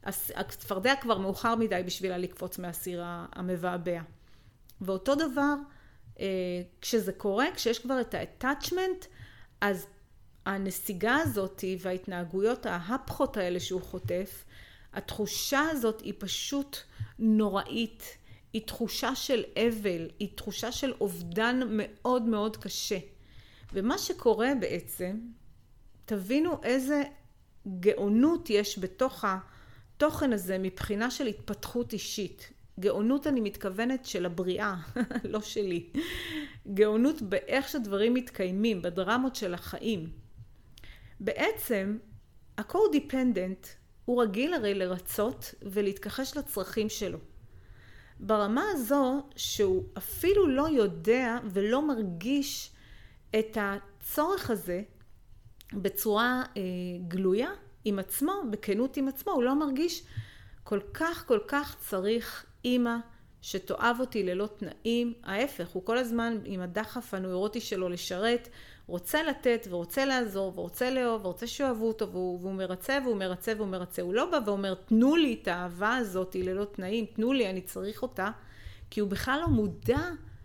הצפרדע כבר מאוחר מדי בשבילה לקפוץ מהסיר המבעבע. ואותו דבר, כשזה קורה, כשיש כבר את ה-attachment, אז הנסיגה הזאת וההתנהגויות ההפכות האלה שהוא חוטף, התחושה הזאת היא פשוט נוראית, היא תחושה של אבל, היא תחושה של אובדן מאוד מאוד קשה. ומה שקורה בעצם, תבינו איזה גאונות יש בתוך התוכן הזה מבחינה של התפתחות אישית. גאונות אני מתכוונת של הבריאה, לא שלי. גאונות באיך שדברים מתקיימים, בדרמות של החיים. בעצם, ה-codependent הוא רגיל הרי לרצות ולהתכחש לצרכים שלו. ברמה הזו שהוא אפילו לא יודע ולא מרגיש את הצורך הזה בצורה גלויה עם עצמו, בכנות עם עצמו, הוא לא מרגיש כל כך צריך אמא שתאהב אותי ללא תנאים. ההפך, הוא כל הזמן עם הדחף הנוירוטי שלו לשרת, רוצה לתת ורוצה לעזור ורוצה לאהוב ורוצה שאוהבו אותו, והוא מרצה והוא מרצה והוא מרצה. הוא לא בא ואומר תנו לי את האהבה הזאת ללא תנאים, תנו לי, אני צריך אותה, כי הוא בכלל לא מודע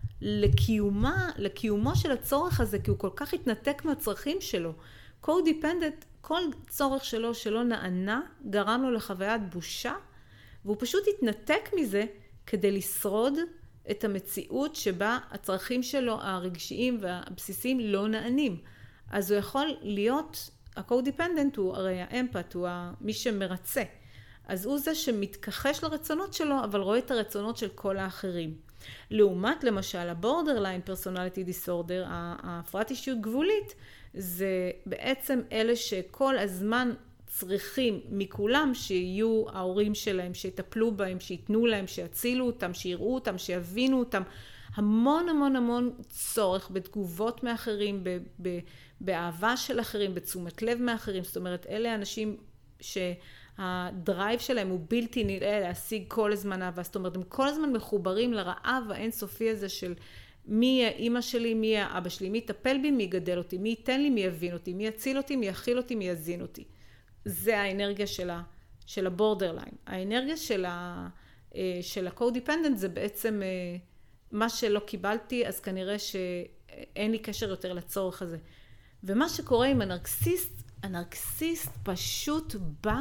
לקיומו של הצורך הזה, כי הוא כל כך התנתק מהצרכים שלו. codependent, כל צורך שלו שלא נענה, גרם לו לחוויית בושה, והוא פשוט התנתק מזה כדי לשרוד את המציאות שבה הצרכים שלו הרגשיים והבסיסיים לא נענים. אז הוא יכול להיות, ה-codependent הוא הרי האמפת, הוא מי שמרצה. אז הוא זה שמתכחש לרצונות שלו, אבל רואה את הרצונות של כל האחרים. לעומת למשל ה-borderline personality disorder, ההפרעת אישיות גבולית, זה בעצם אלה שכל הזמן צריכים מכולם שיהיו ההורים שלהם, שיטפלו בהם, שיתנו להם, שיצילו אותם, שיראו אותם, שיבינו אותם. המון צורך בתגובות מאחרים, באהבה של אחרים, בתשומת לב מאחרים. זאת אומרת, אלה אנשים שהדרייב שלהם הוא בלתי נראה להשיג כל הזמן אהבה. זאת אומרת, הם כל הזמן מחוברים לרעב האינסופי הזה של מי יהיה אמא שלי, מי יהיה אבא שלי, מי יטפל בי, מי יגדל אותי, מי ייתן לי, מי יבין אותי, מי יציל אותי, מי יכיל אותי, מי יזין אותי. זה האנרגיה של הבורדרליין. האנרגיה של ה-codependent זה בעצם מה שלא קיבלתי, אז כנראה שאין לי קשר יותר לצורך הזה. ומה שקורה עם הנרקסיסט פשוט בא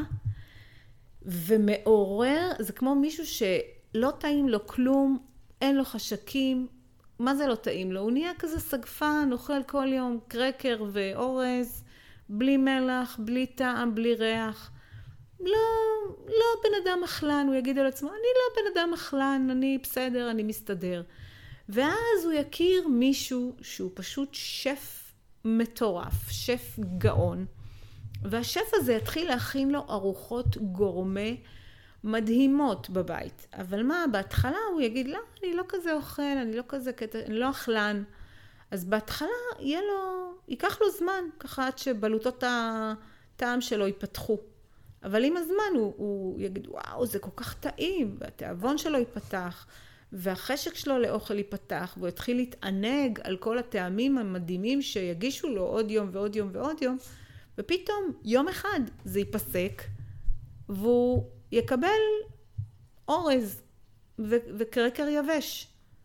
ומעורר, זה כמו מישהו שלא טעים לו כלום, אין לו חשקים. מה זה לא טעים לו? הוא נהיה כזה סגפן, אוכל כל יום קרקר ואורז, בלי מלח, בלי טעם, בלי ריח. לא בן אדם אכלן, הוא יגיד על עצמו, אני לא בן אדם אכלן, אני בסדר, אני מסתדר. ואז הוא יכיר מישהו שהוא פשוט שף מטורף, שף גאון, והשף הזה יתחיל להכין לו ארוחות גורמה מדהימות בבית. אבל מה, בהתחלה הוא יגיד, לא, אני לא כזה אוכל, אני לא כזה, אני לא אכלן. אז בהתחלה ייקח לו זמן, ככה עד שבלוטות הטעם שלו ייפתחו. אבל עם הזמן הוא יגיד, וואו, זה כל כך טעים, והתיאבון שלו ייפתח, והחשק שלו לאוכל ייפתח, והוא יתחיל להתענג על כל הטעמים המדהימים שיגישו לו עוד יום ועוד יום ועוד יום, ופתאום יום אחד זה ייפסק, והוא יקבל אורז וקרקר יבש.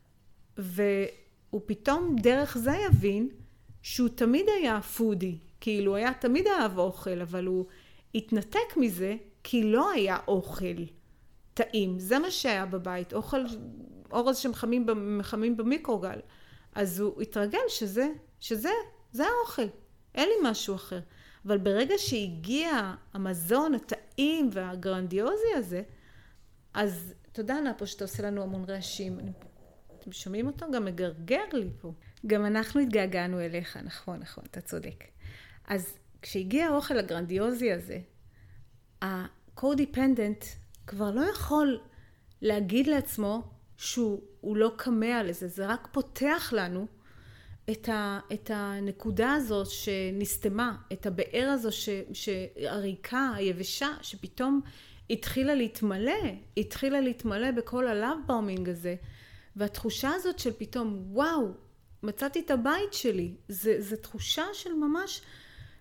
הוא פתאום דרך זה יבין שהוא תמיד היה פודי, כאילו היה תמיד אהב אוכל, אבל הוא התנתק מזה כי לא היה אוכל טעים. זה מה שהיה בבית, אורז שמחמים במיקרוגל. אז הוא התרגל שזה האוכל, אין לי משהו אחר. אבל ברגע שהגיע המזון הטעים והגרנדיוזי הזה, אז תודה נאפו שאתה עושה לנו המון רעשים. אתם שומעים אותו? גם מגרגר לי פה. גם אנחנו התגעגענו אליך, נכון, אתה צודק. אז כשהגיע האוכל הגרנדיוזי הזה, ה-codependent כבר לא יכול להגיד לעצמו לא קמא לזה, זה רק פותח לנו את הנקודה הזאת שנסתמה, את הבאר הזו שהריקה, היבשה, שפתאום התחילה להתמלא בכל הלאב באומינג הזה, והתחושה הזאת של פתאום, וואו, מצאתי את הבית שלי, זה תחושה של ממש,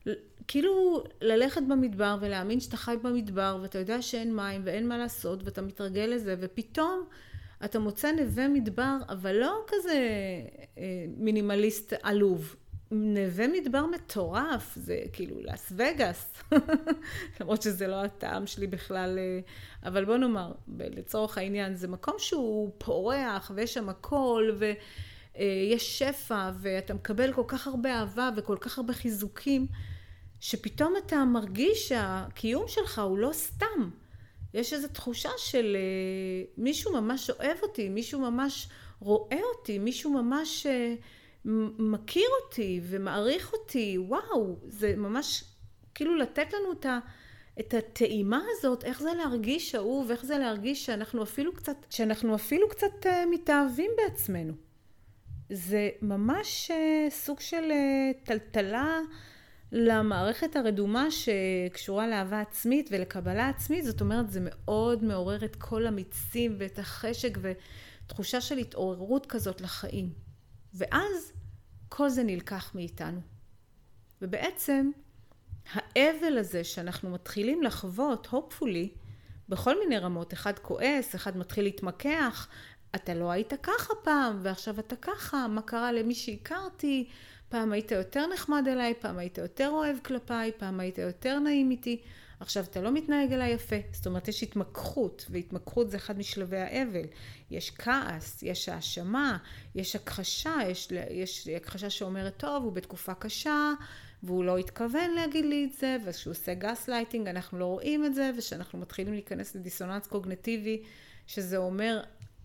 כאילו ללכת במדבר ולהאמין שאתה חי במדבר ואתה יודע שאין מים ואין מה לעשות ואתה מתרגל לזה, ופתאום אתה מוצא נווה מדבר, אבל לא כזה מינימליסט עלוב. נווה מדבר מטורף, זה כאילו לאס וגאס, למרות שזה לא הטעם שלי בכלל, אבל בוא נאמר, לצורך העניין, זה מקום שהוא פורח ויש שם הכל ויש שפע ואתה מקבל כל כך הרבה אהבה וכל כך הרבה חיזוקים, שפתאום אתה מרגיש שהקיום שלך הוא לא סתם. יש איזו תחושה של מישהו ממש אוהב אותי, מישהו ממש רואה אותי, מישהו ממש מכיר אותי ומעריך אותי. וואו, זה ממש כאילו לתת לנו את הטעימה הזאת, איך זה להרגיש אהוב, איך זה להרגיש שאנחנו אפילו קצת מתאהבים בעצמנו. זה ממש סוג של טלטלה למערכת הרדומה שקשורה לאהבה עצמית ולקבלה עצמית. זאת אומרת, זה מאוד מעורר את כל המיצים ואת החשק ותחושה של התעוררות כזאת לחיים. ואז כל זה נלקח מאיתנו. ובעצם האבל הזה שאנחנו מתחילים לחוות, hopefully, בכל מיני רמות, אחד כועס, אחד מתחיל להתמקח, אתה לא היית ככה פעם ועכשיו אתה ככה, מה קרה למי שהכרתי, פעם היית יותר נחמד אליי, פעם היית יותר אוהב כלפיי, פעם היית יותר נעים איתי, עכשיו אתה לא מתנהג אליי יפה. זאת אומרת, יש התמקחות, והתמקחות זה אחד משלבי האבל. יש כעס, יש האשמה, יש הכחשה, יש הכחשה שאומרת, טוב, הוא בתקופה קשה, והוא לא התכוון להגיד לי את זה, וכשהוא עושה גס לייטינג, אנחנו לא רואים את זה, ושאנחנו מתחילים להיכנס לדיסוננס קוגניטיבי, שזה אומר,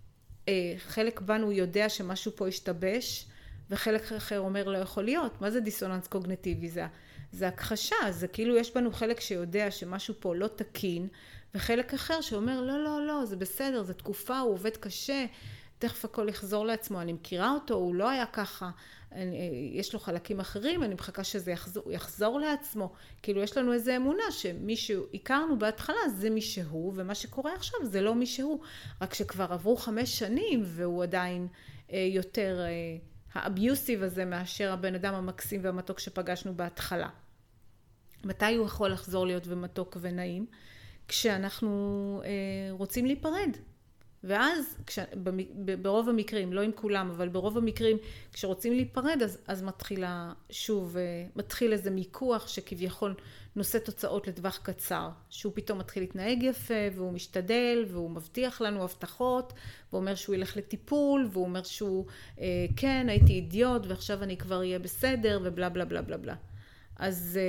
חלק בנו יודע שמשהו פה השתבש, וחלק אחר אומר לא יכול להיות. מה זה דיסוננס קוגניטיבי? זה הכחשה, זה כאילו יש בנו חלק שיודע שמשהו פה לא תקין, וחלק אחר שאומר לא, לא, לא, זה בסדר, זה תקופה, הוא עובד קשה, תכף הכל יחזור לעצמו, אני מכירה אותו, הוא לא היה ככה, יש לו חלקים אחרים, אני מחכה שזה יחזור לעצמו. כאילו יש לנו איזו אמונה שמישהו הכרנו בהתחלה, זה מי שהוא, ומה שקורה עכשיו זה לא מי שהוא, רק שכבר עברו 5 שנים, והוא עדיין יותר האביוסיב הזה מאשר הבן אדם המקסים והמתוק שפגשנו בהתחלה. מתי הוא יכול לחזור להיות ומתוק ונעים? כשאנחנו רוצים להיפרד. ואז ברוב המקרים, לא עם כולם, אבל ברוב המקרים כשרוצים להיפרד, אז מתחיל איזה מיקוח שכביכול נושא תוצאות לטווח קצר, שהוא פתאום מתחיל להתנהג יפה, והוא משתדל, והוא מבטיח לנו הבטחות, והוא אומר שהוא ילך לטיפול, והוא אומר שהוא, כן, הייתי אידיוט, ועכשיו אני כבר אהיה בסדר, ובלה בלה בלה בלה בלה. אז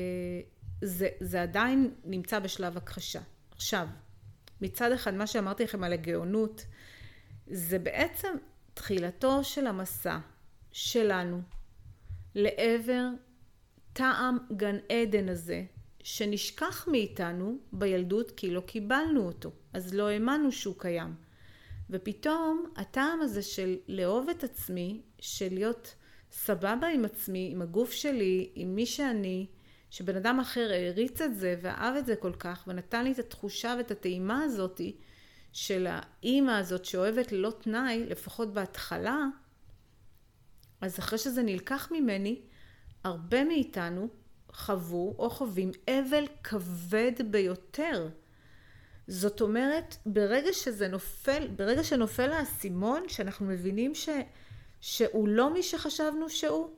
זה עדיין נמצא בשלב הכחשה. עכשיו, מצד אחד, מה שאמרתי לכם על הגאונות, זה בעצם תחילתו של המסע שלנו לעבר טעם גן עדן הזה, שנשכח מאיתנו בילדות כי לא קיבלנו אותו, אז לא האמנו שהוא קיים. ופתאום הטעם הזה של לאהוב את עצמי, של להיות סבבה עם עצמי, עם הגוף שלי, עם מי שאני, שבן אדם אחר הריץ את זה ואהב את זה כל כך, ונתן לי את התחושה ואת הטעימה הזאת של האימא הזאת שאוהבת ללא תנאי, לפחות בהתחלה, אז אחרי שזה נלקח ממני, הרבה מאיתנו חוו או חווים אבל כבד ביותר. זאת אומרת, ברגע שנופל האסימון, שאנחנו מבינים שהוא לא מי שחשבנו שהוא,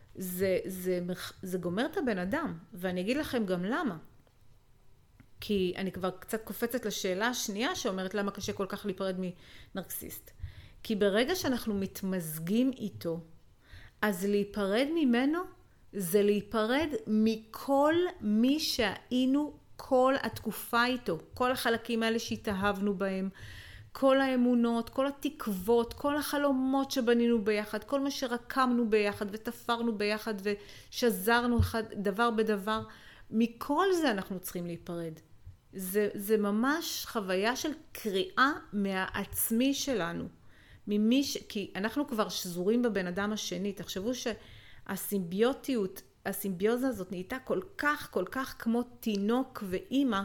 זה גומר את הבן אדם, ואני אגיד לכם גם למה. כי אני כבר קצת קופצת לשאלה השנייה שאומרת למה קשה כל כך להיפרד מנרקסיסט. כי ברגע שאנחנו מתמזגים איתו, אז להיפרד ממנו זה להיפרד מכל מי שהיינו כל התקופה איתו, כל החלקים האלה שהתאהבנו בהם, כל האמונות, כל התקוות, כל החלומות שבנינו ביחד, כל מה שרקמנו ביחד ותפרנו ביחד ושזרנו אחד דבר בדבר, מכל זה אנחנו צריכים להיפרד. זה ממש חוויה של קריאה מהעצמי שלנו. כי אנחנו כבר שזורים בבן אדם השני. תחשבו שהסימביוטיות, הסימביוזה הזאת נהייתה כל כך כמו תינוק ואימא,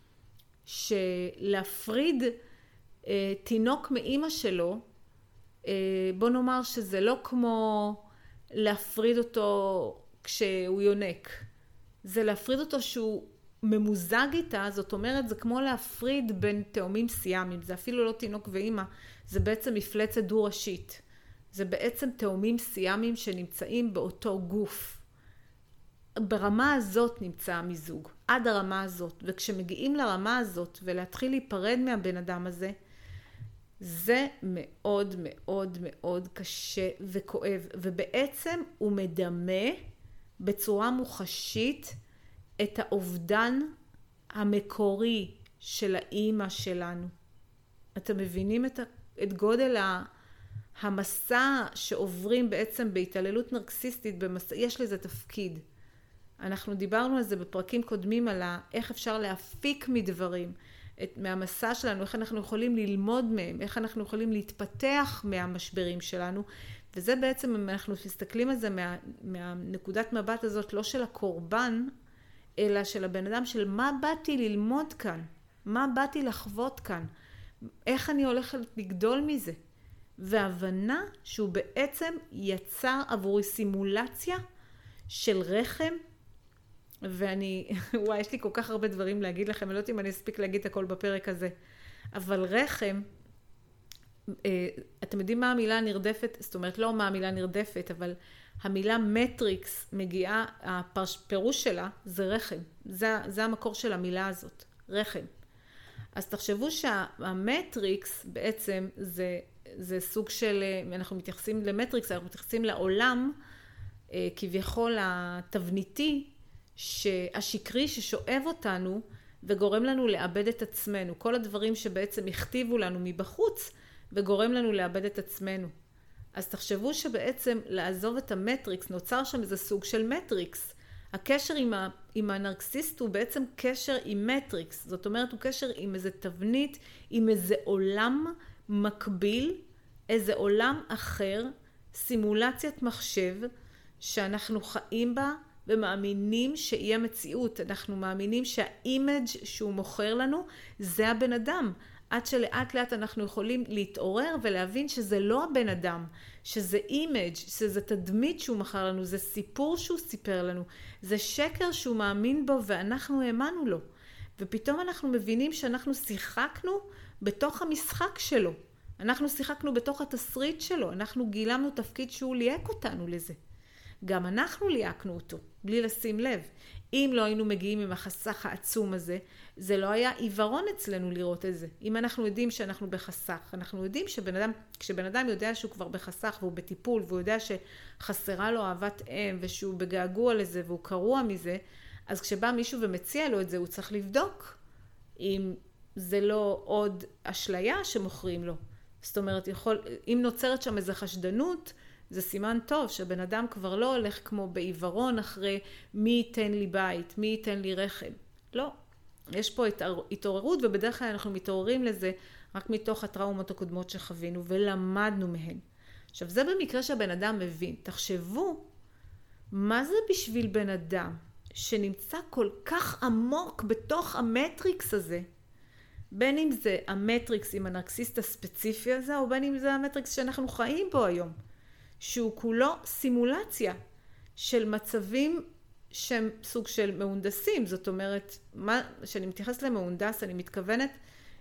שלהפריד תינוק מאימא שלו, בוא נאמר שזה לא כמו להפריד אותו כשהוא יונק. זה להפריד אותו שהוא ממוזג איתה, זאת אומרת, זה כמו להפריד בין תאומים סיאמיים, זה אפילו לא תינוק ואימא, זה בעצם מפלצת דו-ראשית. זה בעצם תאומים סיאמיים שנמצאים באותו גוף. ברמה הזאת נמצא המיזוג, עד הרמה הזאת, וכשמגיעים לרמה הזאת ולהתחיל להיפרד מהבן אדם הזה, זה מאוד מאוד מאוד קשה וכואב, ובעצם הוא מדמה בצורה מוחשית את האובדן המקורי של האימא שלנו. אתם מבינים את גודל המסע שעוברים בעצם בהתעללות נרקסיסטית, יש לזה תפקיד. אנחנו דיברנו על זה בפרקים קודמים, על איך אפשר להפיק מדברים, מהמסע שלנו, איך אנחנו יכולים ללמוד מהם, איך אנחנו יכולים להתפתח מהמשברים שלנו, וזה בעצם, אם אנחנו מסתכלים על זה מהנקודת מבט הזאת, לא של הקורבן, אלא של הבן אדם, של מה באתי ללמוד כאן, מה באתי לחוות כאן, איך אני הולכת לגדול מזה, והבנה שהוא בעצם יצר עבורי סימולציה של רחם, וואי, יש לי כל כך הרבה דברים להגיד לכם, אני לא יודעת אם אני אספיק להגיד הכל בפרק הזה, אבל רחם, אתם יודעים מה המילה נרדפת? זאת אומרת, לא מה המילה נרדפת, אבל המילה מטריקס מגיעה, הפירוש שלה זה רחם. זה המקור של המילה הזאת, רחם. אז תחשבו שהמטריקס בעצם זה סוג של, אנחנו מתייחסים למטריקס, אנחנו מתייחסים לעולם, כביכול התבניתי, השקרי ששואב אותנו וגורם לנו לאבד את עצמנו. כל הדברים שבעצם הכתיבו לנו מבחוץ וגורם לנו לאבד את עצמנו. אז תחשבו שבעצם לעזוב את המטריקס, נוצר שם איזה סוג של מטריקס. הקשר עם הנרקסיסט הוא בעצם קשר עם מטריקס. זאת אומרת, הוא קשר עם איזה תבנית, עם איזה עולם מקביל, איזה עולם אחר, סימולציית מחשב שאנחנו חיים בה, ומאמינים שהיא המציאות. אנחנו מאמינים שהאימג' שהוא מוכר לנו זה הבן אדם. עד שלאט לאט אנחנו יכולים להתעורר ולהבין שזה לא הבן אדם, שזה אימג', שזה תדמית שהוא מכר לנו, זה סיפור שהוא סיפר לנו, זה שקר שהוא מאמין בו ואנחנו האמנו לו. ופתאום אנחנו מבינים שאנחנו שיחקנו בתוך המשחק שלו. אנחנו שיחקנו בתוך התסריט שלו, אנחנו גילמנו תפקיד שהוא ליהק אותנו לזה. גם אנחנו ליהקנו אותו, בלי לשים לב. אם לא היינו מגיעים עם החסך העצום הזה, זה לא היה עיוורון אצלנו לראות את זה. אם אנחנו יודעים שאנחנו בחסך, אנחנו יודעים כשבן אדם יודע שהוא כבר בחסך והוא בטיפול, והוא יודע שחסרה לו אהבת אם, ושהוא בגעגוע לזה והוא קרוע מזה, אז כשבא מישהו ומציע לו את זה, הוא צריך לבדוק אם זה לא עוד אשליה שמוכרים לו. זאת אומרת, אם נוצרת שם איזו חשדנות, זה סימן טוב שבן אדם כבר לא הולך כמו בעיוורון אחרי מי ייתן לי בית, מי ייתן לי רחם. לא. יש פה התעוררות, ובדרך כלל אנחנו מתעוררים לזה רק מתוך הטראומות הקודמות שחווינו ולמדנו מהן. עכשיו, זה במקרה שהבן אדם מבין. תחשבו, מה זה בשביל בן אדם שנמצא כל כך עמוק בתוך המטריקס הזה, בין אם זה המטריקס עם הנרקסיסט הספציפי הזה, או בין אם זה המטריקס שאנחנו חיים בו היום, שהוא כולו סימולציה של מצבים שהם סוג של מהונדסים. זאת אומרת, כשאני מתייחס למהונדס, אני מתכוונת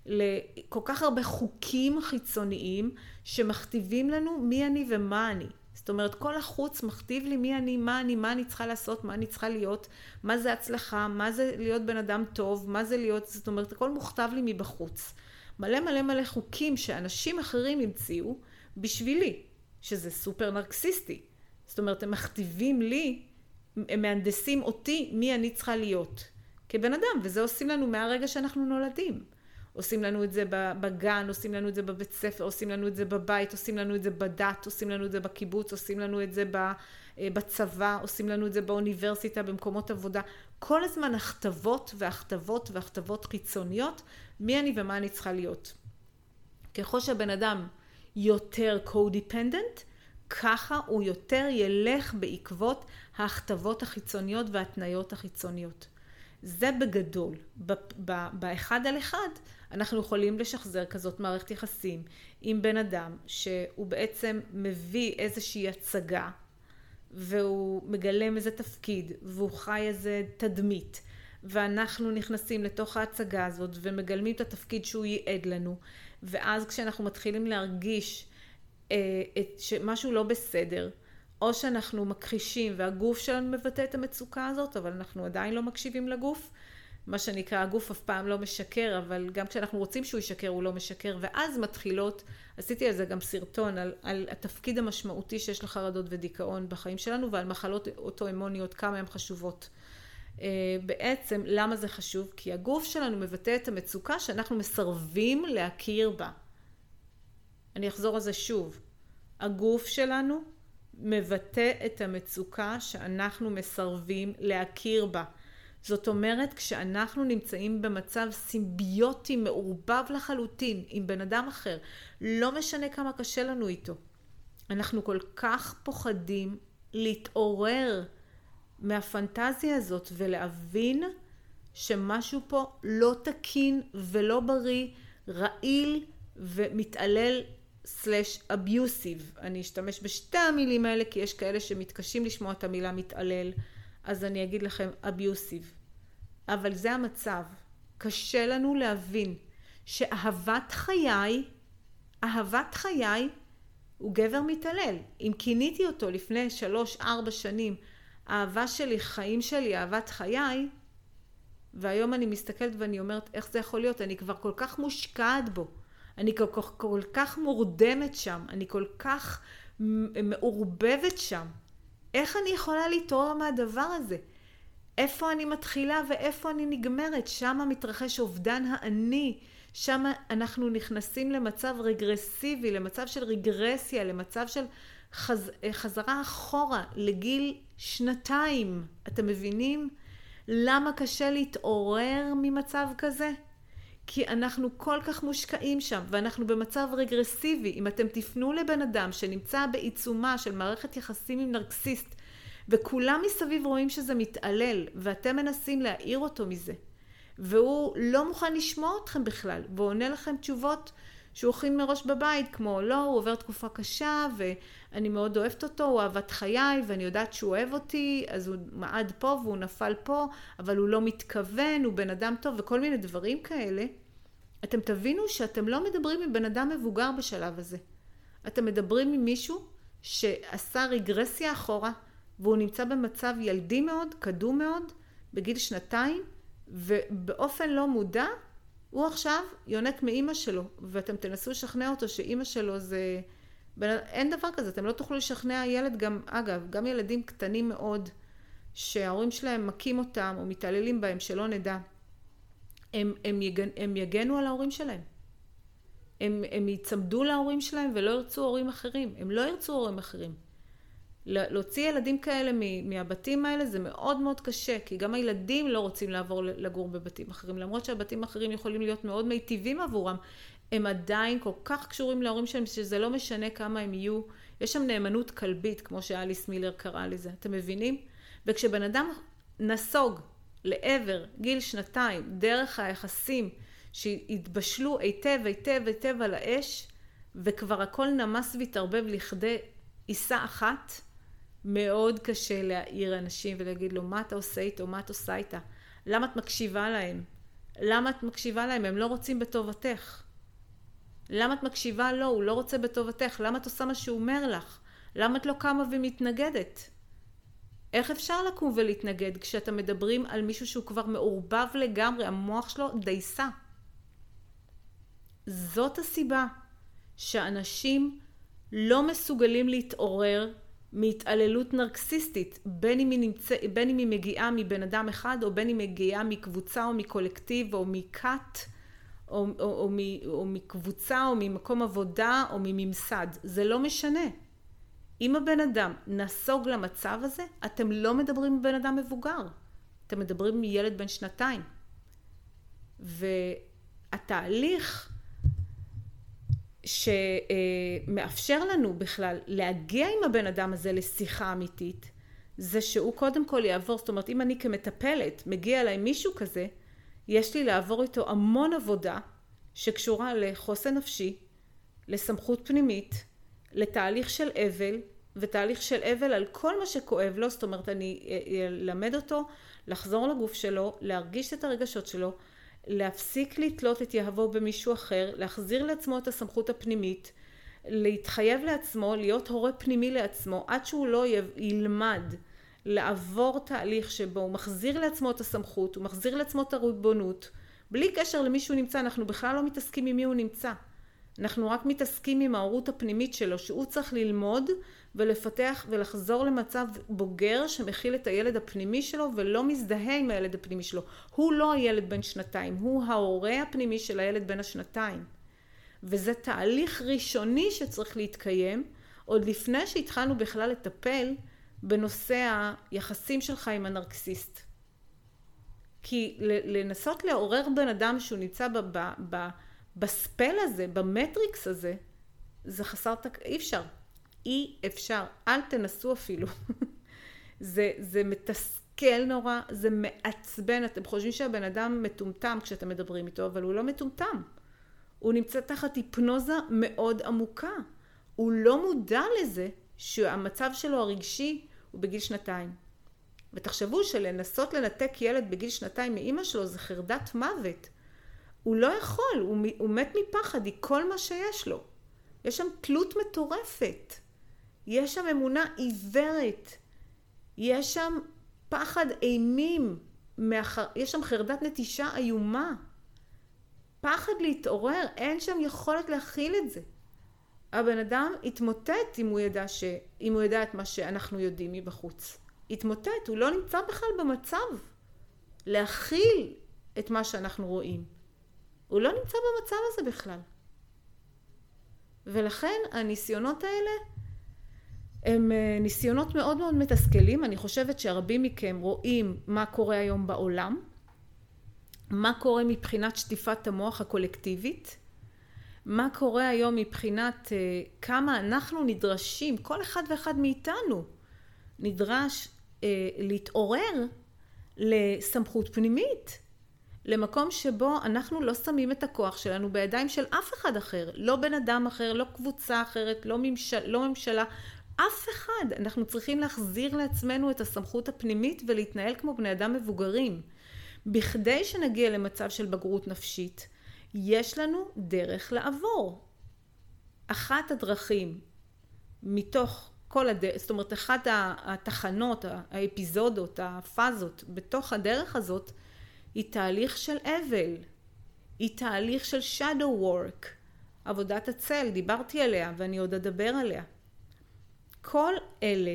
לכל כך הרבה חוקים חיצוניים שמכתיבים לנו מי אני ומה אני. זאת אומרת, כל החוץ מכתיב לי מי אני, מה אני צריכה לעשות, מה אני צריכה להיות, מה זה הצלחה, מה זה להיות בן אדם טוב, מה זה להיות, זאת אומרת, הכל מוכתב לי מבחוץ. מלא מלא מלא חוקים שאנשים אחרים המציאו בשבילי, שזה סופר נרקסיסטי. זאת אומרת, הם מכתיבים לי, הם מהנדסים אותי מי אני צריכה להיות כבן אדם, וזה עושים לנו מהרגע שאנחנו נולדים. עושים לנו את זה בגן, עושים לנו את זה בבית ספר, עושים לנו את זה בבית, עושים לנו את זה בדת, עושים לנו את זה בקיבוץ, עושים לנו את זה בצבא, עושים לנו את זה באוניברסיטה, במקומות עבודה. כל הזמן הכתבות והכתבות והכתבות חיצוניות, מי אני ומה אני צריכה להיות. ככל שהבן אדם יותר co-dependent, ככה הוא יותר ילך בעקבות ההכתבות החיצוניות והתניות החיצוניות. זה בגדול. באחד על אחד אנחנו יכולים לשחזר כזאת מערכת יחסים עם בן אדם שהוא בעצם מביא איזושהי הצגה והוא מגלם איזה תפקיד, והוא חי איזה תדמית, ואנחנו נכנסים לתוך ההצגה הזאת ומגלמים את התפקיד שהוא ייעד לנו, ואז כשאנחנו מתחילים להרגיש שמשהו לא בסדר, או שאנחנו מכחישים והגוף שלנו מבטא את המצוקה הזאת, אבל אנחנו עדיין לא מקשיבים לגוף, מה שנקרא הגוף אף פעם לא משקר, אבל גם כשאנחנו רוצים שהוא ישקר הוא לא משקר, ואז מתחילות, עשיתי על זה גם סרטון, על התפקיד המשמעותי שיש לחרדות ודיכאון בחיים שלנו, ועל מחלות אוטואימוניות, כמה הן חשובות. בעצם למה זה חשוב? כי הגוף שלנו מבטא את המצוקה שאנחנו מסרבים להכיר בה. אני אחזור על זה שוב. הגוף שלנו מבטא את המצוקה שאנחנו מסרבים להכיר בה. זאת אומרת, כשאנחנו נמצאים במצב סימביוטי מעורבב לחלוטין עם בן אדם אחר, לא משנה כמה קשה לנו איתו, אנחנו כל כך פוחדים להתעורר מהפנטזיה הזאת ולהבין שמשהו פה לא תקין ולא בריא, רעיל ומתעלל /אביוסיב. אני אשתמש בשתי המילים האלה כי יש כאלה שמתקשים לשמוע את המילה מתעלל, אז אני אגיד לכם אביוסיב. אבל זה המצב. קשה לנו להבין שאהבת חיי הוא גבר מתעלל. אם כיניתי אותו לפני 3-4 שנים, אהבה שלי, חיים שלי, אהבת חיי, והיום אני מסתכלת ואני אומרת, איך זה יכול להיות? אני כבר כל כך מושקעת בו. אני כל כך מורדמת שם. אני כל כך מעורבבת שם. איך אני יכולה להתעורר מהדבר הזה? איפה אני מתחילה ואיפה אני נגמרת? שם מתרחש אובדן האני. שם אנחנו נכנסים למצב רגרסיבי, למצב של רגרסיה, למצב של חזרה אחורה, לגיל 2. אתם מבינים? למה קשה להתעורר ממצב כזה? כי אנחנו כל כך מושקעים שם, ואנחנו במצב רגרסיבי. אם אתם תפנו לבן אדם שנמצא בעיצומה של מערכת יחסים עם נרקסיסט, וכולם מסביב רואים שזה מתעלל, ואתם מנסים להעיר אותו מזה, והוא לא מוכן לשמוע אתכם בכלל, והוא עונה לכם תשובות שהוא הכין מראש בבית, כמו לא, הוא עובר תקופה קשה, ואני מאוד אוהבת אותו, הוא אהבת חיי, ואני יודעת שהוא אוהב אותי, אז הוא מעד פה והוא נפל פה, אבל הוא לא מתכוון, הוא בן אדם טוב, וכל מיני דברים כאלה. אתם תבינו שאתם לא מדברים עם בן אדם מבוגר בשלב הזה. אתם מדברים עם מישהו שעשה רגרסיה אחורה, והוא נמצא במצב ילדי מאוד, קדום מאוד, בגיל 2, ובאופן לא מודע, הוא עכשיו יונק מאמא שלו, ואתם תנסו לשכנע אותו שאמא שלו זה... אין דבר כזה, אתם לא תוכלו לשכנע ילד גם, אגב, גם ילדים קטנים מאוד, שההורים שלהם מכים אותם או מתעללים בהם, שלא נדע. הם יגנו על ההורים שלהם. הם יצמדו להורים שלהם ולא ירצו הורים אחרים. הם לא ירצו הורים אחרים. להוציא ילדים כאלה מהבתים האלה זה מאוד מאוד קשה, כי גם הילדים לא רוצים לעבור לגור בבתים אחרים, למרות שהבתים האחרים יכולים להיות מאוד מיטיבים עבורם, הם עדיין כל כך קשורים להורים שלהם, שזה לא משנה כמה הם יהיו, יש שם נאמנות כלבית, כמו שאליס מילר קרא לזה, אתם מבינים? וכשבן אדם נסוג לעבר גיל 2, דרך היחסים שהתבשלו היטב על האש, וכבר הכל נמס והתערבב לכדי עיסה אחת, מאוד קשה להעיר אנשים ולהגיד לו, מה אתה עושה איתו, מה את עושה איתה? למה את מקשיבה להם? למה את מקשיבה להם? הם לא רוצים בטובתך. למה את מקשיבה לו? הוא לא רוצה בטובתך. למה את עושה מה שהוא אומר לך? למה את לא קמה ומתנגדת? איך אפשר לקום ולהתנגד כשאתם מדברים על מישהו שהוא כבר מעורבב לגמרי, המוח שלו דייסה? זאת הסיבה שאנשים לא מסוגלים להתעורר מהתעללות נרקסיסטית, בין אם היא מגיעה מבן אדם אחד, או בין אם היא מגיעה מקבוצה או מקולקטיב, או מכת, או מקבוצה, או ממקום עבודה, או מממסד. זה לא משנה. אם הבן אדם נסוג למצב הזה, אתם לא מדברים עם בן אדם מבוגר. אתם מדברים עם ילד בן 2. והתהליך שמאפשר לנו בכלל להגיע עם הבן אדם הזה לשיחה אמיתית, זה שהוא קודם כל יעבור, זאת אומרת, אם אני כמטפלת מגיע אליי מישהו כזה, יש לי לעבור איתו המון עבודה שקשורה לחוסן נפשי, לסמכות פנימית, לתהליך של אבל, ותהליך של אבל על כל מה שכואב לו, זאת אומרת אני אלמד אותו לחזור לגוף שלו, להרגיש את הרגשות שלו, להפסיק לתלות את יהבו במישהו אחר, להחזיר לעצמו את הסמכות הפנימית, להתחייב לעצמו, להיות הורה פנימי לעצמו, עד שהוא לא ילמד לעבור תהליך שבו הוא מחזיר לעצמו את הסמכות, הוא מחזיר לעצמו את הריבונות, בלי קשר למי שהוא נמצא, אנחנו בכלל לא מתעסקים עם מי הוא נמצא. אנחנו רק מתעסקים עם ההורות הפנימית שלו, שהוא צריך ללמוד ולפתח ולחזור למצב בוגר שמכיל את הילד הפנימי שלו ולא מזדהה עם הילד הפנימי שלו. הוא לא הילד בן 2, הוא ההורה הפנימי של הילד בן 2. וזה תהליך ראשוני שצריך להתקיים, עוד לפני שהתחלנו בכלל לטפל בנושא היחסים שלך עם הנרקסיסט. כי לנסות לעורר בן אדם שהוא נמצא בספל הזה, במטריקס הזה, זה חסר אי אפשר. אי אפשר. אל תנסו אפילו. זה מתסכל נורא, זה מעצבן. אתם חושבים שהבן אדם מטומטם כשאתם מדברים איתו, אבל הוא לא מטומטם. הוא נמצא תחת היפנוזה מאוד עמוקה. הוא לא מודע לזה שהמצב שלו הרגשי הוא בגיל 2. ותחשבו שלנסות לנתק ילד בגיל 2 מאמא שלו זה חרדת מוות. הוא לא יכול, הוא מת מפחד, היא כל מה שיש לו. יש שם תלות מטורפת. יש שם אמונה עיוורת. יש שם פחד אימים. יש שם חרדת נטישה איומה. פחד להתעורר, אין שם יכולת להכיל את זה. הבן אדם התמוטט אם הוא ידע את מה שאנחנו יודעים מבחוץ. התמוטט, הוא לא נמצא בכלל במצב להכיל את מה שאנחנו רואים. הוא לא נמצא במצב הזה בכלל. ולכן הניסיונות האלה הם ניסיונות מאוד מאוד מתסכלים. אני חושבת שהרבים מכם רואים מה קורה היום בעולם, מה קורה מבחינת שטיפת המוח הקולקטיבית, מה קורה היום מבחינת כמה אנחנו נדרשים, כל אחד ואחד מאיתנו נדרש להתעורר לסמכות פנימית, למקום שבו אנחנו לא שמים את הכוח שלנו בידיים של אף אחד אחר, לא בן אדם אחר, לא קבוצה אחרת, לא ממשלה, אף אחד. אנחנו צריכים להחזיר לעצמנו את הסמכות הפנימית ולהתנהל כמו בני אדם מבוגרים. בכדי שנגיע למצב של בגרות נפשית, יש לנו דרך לעבור. אחת הדרכים מתוך כל הדרך, זאת אומרת אחת התחנות, האפיזודות, הפאזות בתוך הדרך הזאת, היא תהליך של אבל, היא תהליך של shadow work, עבודת הצל, דיברתי עליה ואני עוד אדבר עליה. כל אלה,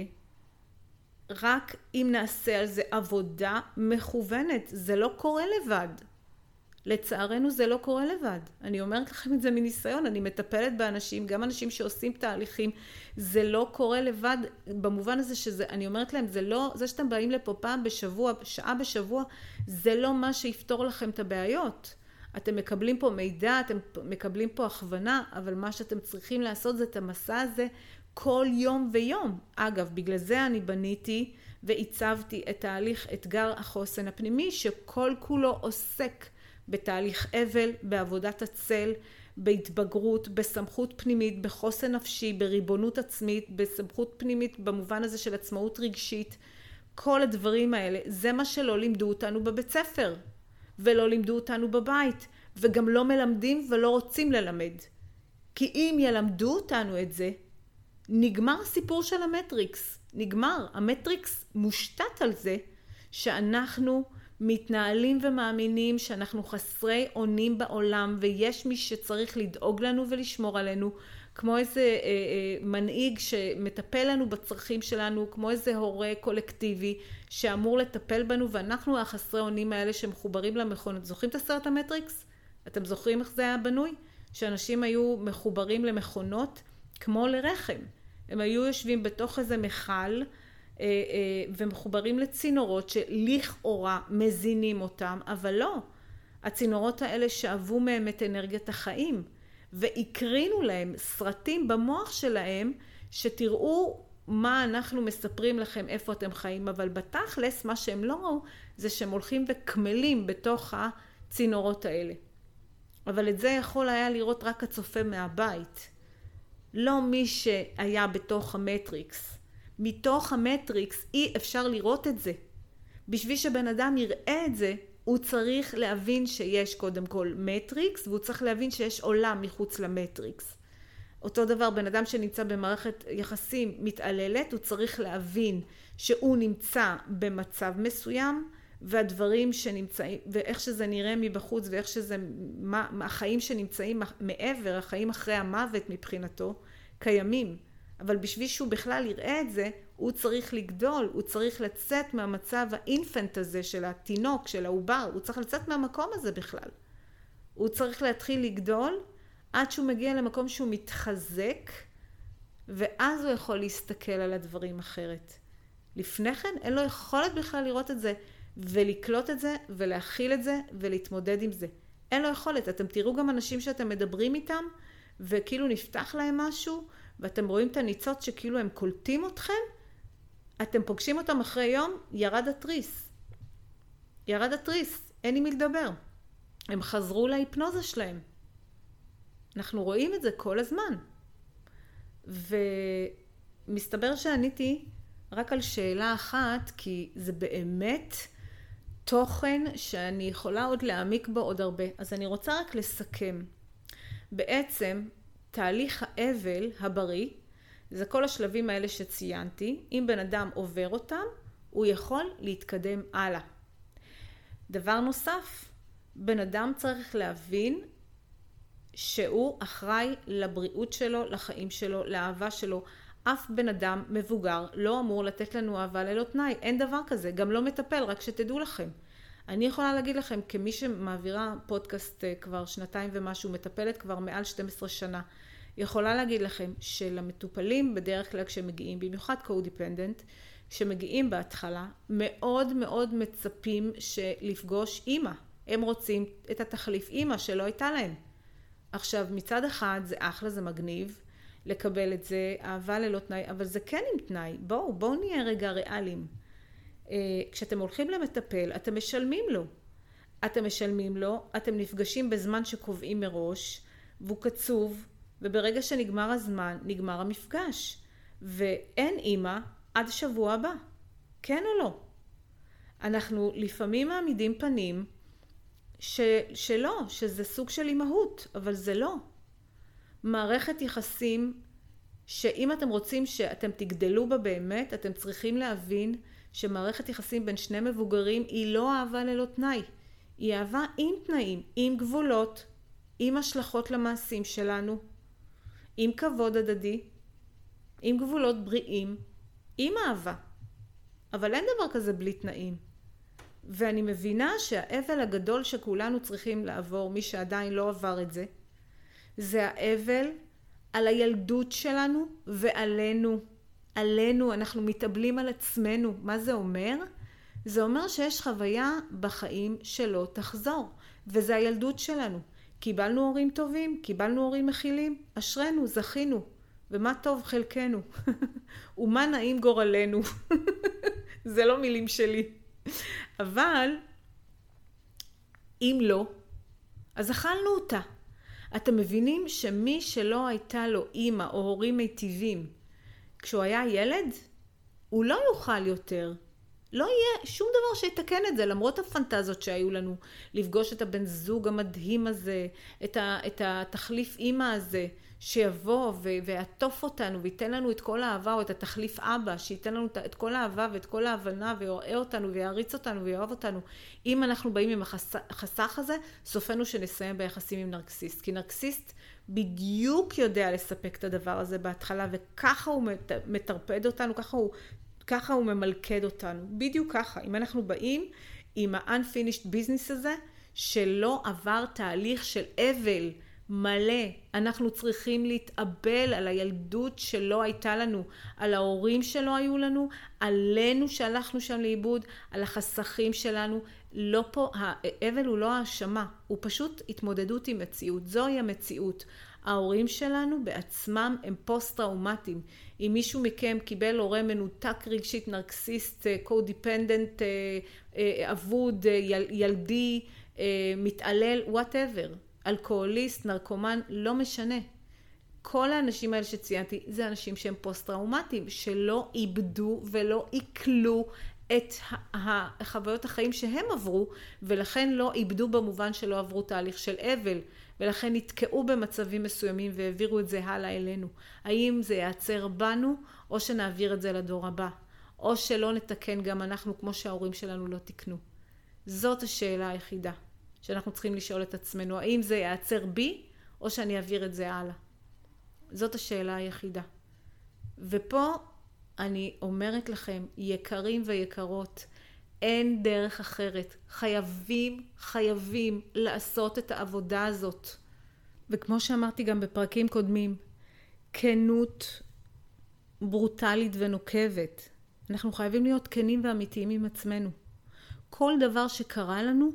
רק אם נעשה על זה עבודה מכוונת, זה לא קורה לבד. לצערנו זה לא קורה לבד. אני אומרת לכם את זה מניסיון, אני מטפלת באנשים, גם אנשים שעושים תהליכים, זה לא קורה לבד, במובן הזה שזה, אני אומרת להם, זה לא, זה שאתם באים לפה פעם בשבוע, שעה בשבוע, זה לא מה שיפתור לכם את הבעיות. אתם מקבלים פה מידע, אתם מקבלים פה הכוונה, אבל מה שאתם צריכים לעשות זה את המסע הזה כל יום ויום. אגב, בגלל זה אני בניתי ועיצבתי את תהליך אתגר החוסן הפנימי, שכל כולו עוסק בתהליך אבל, בעבודת הצל, בהתבגרות, בסמכות פנימית, בחוסן נפשי, בריבונות עצמית, בסמכות פנימית במובן הזה של עצמאות רגשית. כל הדברים האלה, זה מה שלא לימדו אותנו בבית ספר, ולא לימדו אותנו בבית, וגם לא מלמדים ולא רוצים ללמד. כי אם ילמדו אותנו את זה, נגמר הסיפור של המטריקס. נגמר. המטריקס מושתת על זה שאנחנו מתנהלים ומאמינים שאנחנו חסרי אונים בעולם, ויש מי שצריך לדאוג לנו ולשמור עלינו, כמו איזה מנהיג שמטפל לנו בצרכים שלנו, כמו איזה הורה קולקטיבי שאמור לטפל בנו, ואנחנו החסרי אונים האלה שמחוברים למכונות. זוכרים את הסרט המטריקס? אתם זוכרים איך זה היה בנוי? שאנשים היו מחוברים למכונות כמו לרחם. הם היו יושבים בתוך איזה מכל ומחוברים לצינורות שלכאורה מזינים אותם, אבל לא. הצינורות האלה שאבו מהם את אנרגיית החיים, והקרינו להם סרטים במוח שלהם, שתראו מה אנחנו מספרים לכם, איפה אתם חיים, אבל בתכלס מה שהם לא ראו, זה שהם הולכים וקמלים בתוך הצינורות האלה. אבל את זה יכול היה לראות רק הצופה מהבית. לא מי שהיה בתוך המטריקס. מתוך המטריקס אי אפשר לראות את זה. בשביל שבן אדם יראה את זה, הוא צריך להבין שיש קודם כל מטריקס, והוא צריך להבין שיש עולם מחוץ למטריקס. אותו דבר, בן אדם שנמצא במערכת יחסים מתעללת, הוא צריך להבין שהוא נמצא במצב מסוים, והדברים שנמצאים, ואיך שזה נראה מבחוץ, ואיך שזה, החיים שנמצאים מעבר, החיים אחרי המוות מבחינתו, קיימים. אבל בשביל שהוא בכלל יראה את זה, הוא צריך לגדול, הוא צריך לצאת מהמצב האינפנט הזה של התינוק, של העובר, הוא צריך לצאת מהמקום הזה בכלל. הוא צריך להתחיל לגדול, עד שהוא מגיע למקום שהוא מתחזק, ואז הוא יכול להסתכל על הדברים אחרת. לפני כן אין לו יכולת בכלל לראות את זה, ולקלוט את זה, ולהכיל את זה, ולהתמודד עם זה. אין לו יכולת. אתם תראו גם אנשים שאתם מדברים איתם, וכאילו נפתח להם משהו, ואתם רואים את הניצוץ שכאילו הם קולטים אתכם, אתם פוגשים אותם אחרי יום, ירד התריס. ירד התריס, אין עם מי לדבר. הם חזרו להיפנוזה שלהם. אנחנו רואים את זה כל הזמן. ומסתבר שעניתי רק על שאלה אחת, כי זה באמת תוכן שאני יכולה עוד להעמיק בו עוד הרבה. אז אני רוצה רק לסכם. בעצם, תהליך האבל הבריא, זה כל השלבים האלה שציינתי. אם בן אדם עובר אותם, הוא יכול להתקדם הלאה. דבר נוסף, בן אדם צריך להבין שהוא אחראי לבריאות שלו, לחיים שלו, לאהבה שלו. אף בן אדם מבוגר לא אמור לתת לנו אהבה ללא תנאי. אין דבר כזה, גם לא מטפל, רק שתדעו לכם. אני יכולה להגיד לכם, כמי שמעבירה פודקאסט כבר 2 ומשהו, מטפלת כבר מעל 12 שנה, יכולה להגיד לכם שלמטופלים בדרך כלל כשמגיעים, במיוחד co-dependent, כשמגיעים בהתחלה, מאוד מאוד מצפים לפגוש אימא. הם רוצים את התחליף אימא שלא הייתה להם. עכשיו, מצד אחד זה אחלה, זה מגניב לקבל את זה, אהבה ללא תנאי, אבל זה כן עם תנאי. בואו נהיה רגע ריאליים. כשאתם הולכים למטפל, אתם משלמים לו. אתם נפגשים בזמן שקובעים מראש, והוא קצוב, וברגע שנגמר הזמן, נגמר המפגש. ואין אימא עד שבוע הבא. כן או לא? אנחנו לפעמים מעמידים פנים שלא, שזה סוג של אימהות, אבל זה לא. מערכת יחסים שאם אתם רוצים שאתם תגדלו בה באמת, אתם צריכים להבין שמערכת יחסים בין שני מבוגרים היא לא אהבה ללא תנאי. היא אהבה עם תנאים, עם גבולות, עם השלכות למעשים שלנו, עם כבוד הדדי, עם גבולות בריאים, עם אהבה. אבל אין דבר כזה בלי תנאים. ואני מבינה שהאבל הגדול שכולנו צריכים לעבור, מי שעדיין לא עבר את זה, זה האבל על הילדות שלנו ועלינו. עלינו, אנחנו מתאבלים על עצמנו. מה זה אומר? זה אומר שיש חוויה בחיים שלא תחזור. וזה הילדות שלנו. קיבלנו הורים טובים, קיבלנו הורים מכילים, אשרנו, זכינו. ומה טוב חלקנו. ומה נעים גורלנו. זה לא מילים שלי. אבל אם לא, אז אכלנו אותה. אתם מבינים שמי שלא הייתה לו אימא או הורים מיטיבים, כשהוא היה ילד, הוא לא יוכל יותר. לא יהיה שום דבר שיתקן את זה, למרות הפנטזיות שהיו לנו, לפגוש את הבן זוג המדהים הזה, את התחליף אימא הזה, שיבוא ויעטוף אותנו וייתן לנו את כל האהבה, או את התחליף אבא, שייתן לנו את כל האהבה ואת כל ההבנה, ויראה אותנו ויעריץ אותנו ויאהב אותנו. אם אנחנו באים עם החסך הזה, סופנו שנסיים ביחסים עם נרקסיסט. כי נרקסיסט בדיוק יודע לספק את הדבר הזה בהתחלה, וככה הוא מטרפד אותנו, ככה הוא ממלכד אותנו. בדיוק ככה. אם אנחנו באים עם ה-unfinished business הזה, שלא עבר תהליך של אבל מלא, אנחנו צריכים להתאבל על הילדות שלא הייתה לנו, על ההורים שלא היו לנו, עלינו שהלכנו שם לאיבוד, על החסכים שלנו. לא פה, האבל הוא לא האשמה, הוא פשוט התמודדות עם מציאות. זוהי המציאות. ההורים שלנו בעצמם הם פוסט-טראומטיים. אם מישהו מכם קיבל הורה מנותק רגשית, נרקסיסט, קו-דיפנדנט, אבוד, ילדי, מתעלל, whatever, אלכוהוליסט, נרקומן, לא משנה. כל האנשים האלה שציינתי, זה אנשים שהם פוסט-טראומטיים, שלא איבדו ולא עיכלו את החוויות החיים שהם עברו, ולכן לא איבדו במובן שלא עברו תהליך של אבל, ולכן נתקעו במצבים מסוימים והעבירו את זה הלאה אלינו. האם זה יעצר בנו, או שנעביר את זה לדור הבא, או שלא נתקן גם אנחנו כמו שההורים שלנו לא תקנו. זאת השאלה היחידה שאנחנו צריכים לשאול את עצמנו, האם זה יעצר בי, או שאני אעביר את זה הלאה. זאת השאלה היחידה. ופה אני אומרת לכם, יקרים ויקרות, אין דרך אחרת. חייבים לעשות את העבודה הזאת. וכמו שאמרתי גם בפרקים קודמים, כנות ברוטלית ונוקבת. אנחנו חייבים להיות כנים ואמיתיים עם עצמנו. כל דבר שקרה לנו,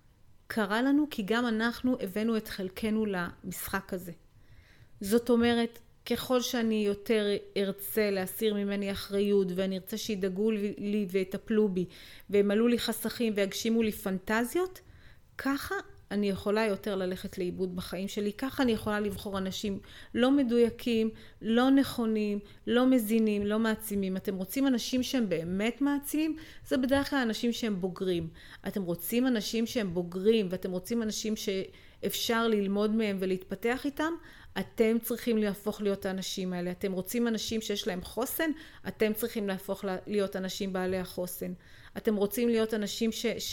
קרה לנו כי גם אנחנו הבאנו את חלקנו למשחק הזה. זאת אומרת, ככל שאני יותר ארצה להסיר ממני אחריות, ואני ארצה שידאגו לי ויטפלו בי, וימלאו לי חסכים ויגשימו לי פנטזיות, ככה אני יכולה יותר ללכת לאיבוד בחיים שלי, ככה אני יכולה לבחור אנשים לא מדויקים, לא נכונים, לא מזינים, לא מעצימים. אתם רוצים אנשים שהם באמת מעצימים? זה בדרך כלל אנשים שהם בוגרים. אתם רוצים אנשים שהם בוגרים, ואתם רוצים אנשים שאפשר ללמוד מהם ולהתפתח איתם? אתם צריכים להפוך להיות האנשים האלה. אתם רוצים אנשים שיש להם חוסן? אתם צריכים להפוך להיות אנשים בעלי החוסן. אתם רוצים להיות אנשים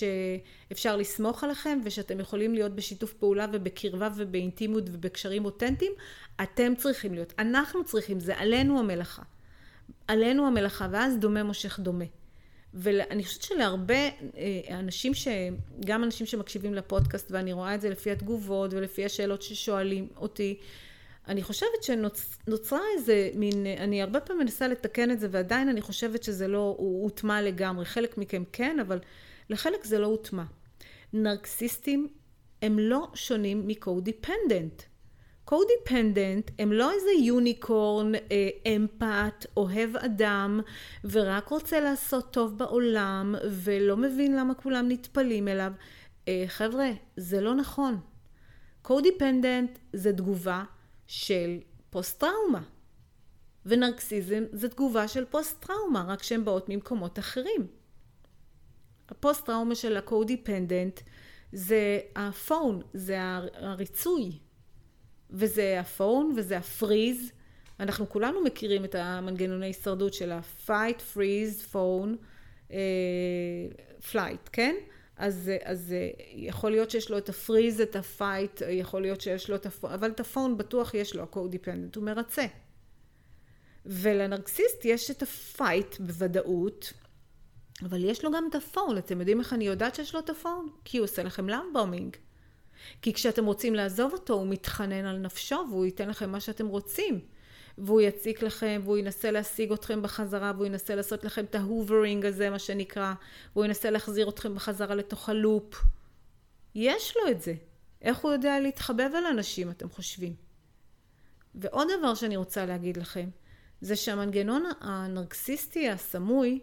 שאפשר לסמוך עליכם, ושאתם יכולים להיות בשיתוף פעולה ובקרבה ובאינטימות ובקשרים אותנטיים? אתם צריכים להיות. אנחנו צריכים, זה עלינו המלאכה. עלינו המלאכה, ואז דומה מושך דומה. ואני חושבת שלהרבה אנשים גם אנשים שמקשיבים לפודקאסט, ואני רואה את זה לפי התגובות ולפי השאלות ששואלים אותי, אני חושבת שנוצרה איזה מין, אני הרבה פעמים מנסה לתקן את זה, ועדיין אני חושבת שזה לא הוטמע לגמרי. חלק מכם כן, אבל לחלק זה לא הוטמע. נרקסיסטים הם לא שונים מקו-דיפנדנט. קו-דיפנדנט הם לא איזה יוניקורן, אמפת, אוהב אדם, ורק רוצה לעשות טוב בעולם, ולא מבין למה כולם נטפלים אליו. חבר'ה, זה לא נכון. קו-דיפנדנט זה תגובה של פוסט-טראומה. ונרקסיזם זה תגובה של פוסט-טראומה, רק שהן באות ממקומות אחרים. הפוסט-טראומה של הקו-דיפנדנט זה הפון, זה הריצוי. וזה הפון וזה הפריז. אנחנו כולנו מכירים את המנגנוני הישרדות של ה-fight, freeze, phone, flight, כן? אז יכול להיות שיש לו את הפריז, את הפייט, יכול להיות שיש לו את הפון, אבל את הפון בטוח יש לו, הקו-דיפנדנט, הוא מרצה. ולנרקסיסט יש את הפייט בוודאות, אבל יש לו גם את הפון. אתם יודעים איך אני יודעת שיש לו את הפון? כי הוא עושה לכם למבומינג. כי כשאתם רוצים לעזוב אותו, הוא מתחנן על נפשו, והוא ייתן לכם מה שאתם רוצים. והוא יציק לכם, והוא ינסה להשיג אתכם בחזרה, והוא ינסה לעשות לכם את ההוברינג הזה, מה שנקרא, והוא ינסה להחזיר אתכם בחזרה לתוך הלופ. יש לו את זה. איך הוא יודע להתחבב על אנשים, אתם חושבים? ועוד דבר שאני רוצה להגיד לכם, זה שהמנגנון הנרקסיסטי הסמוי,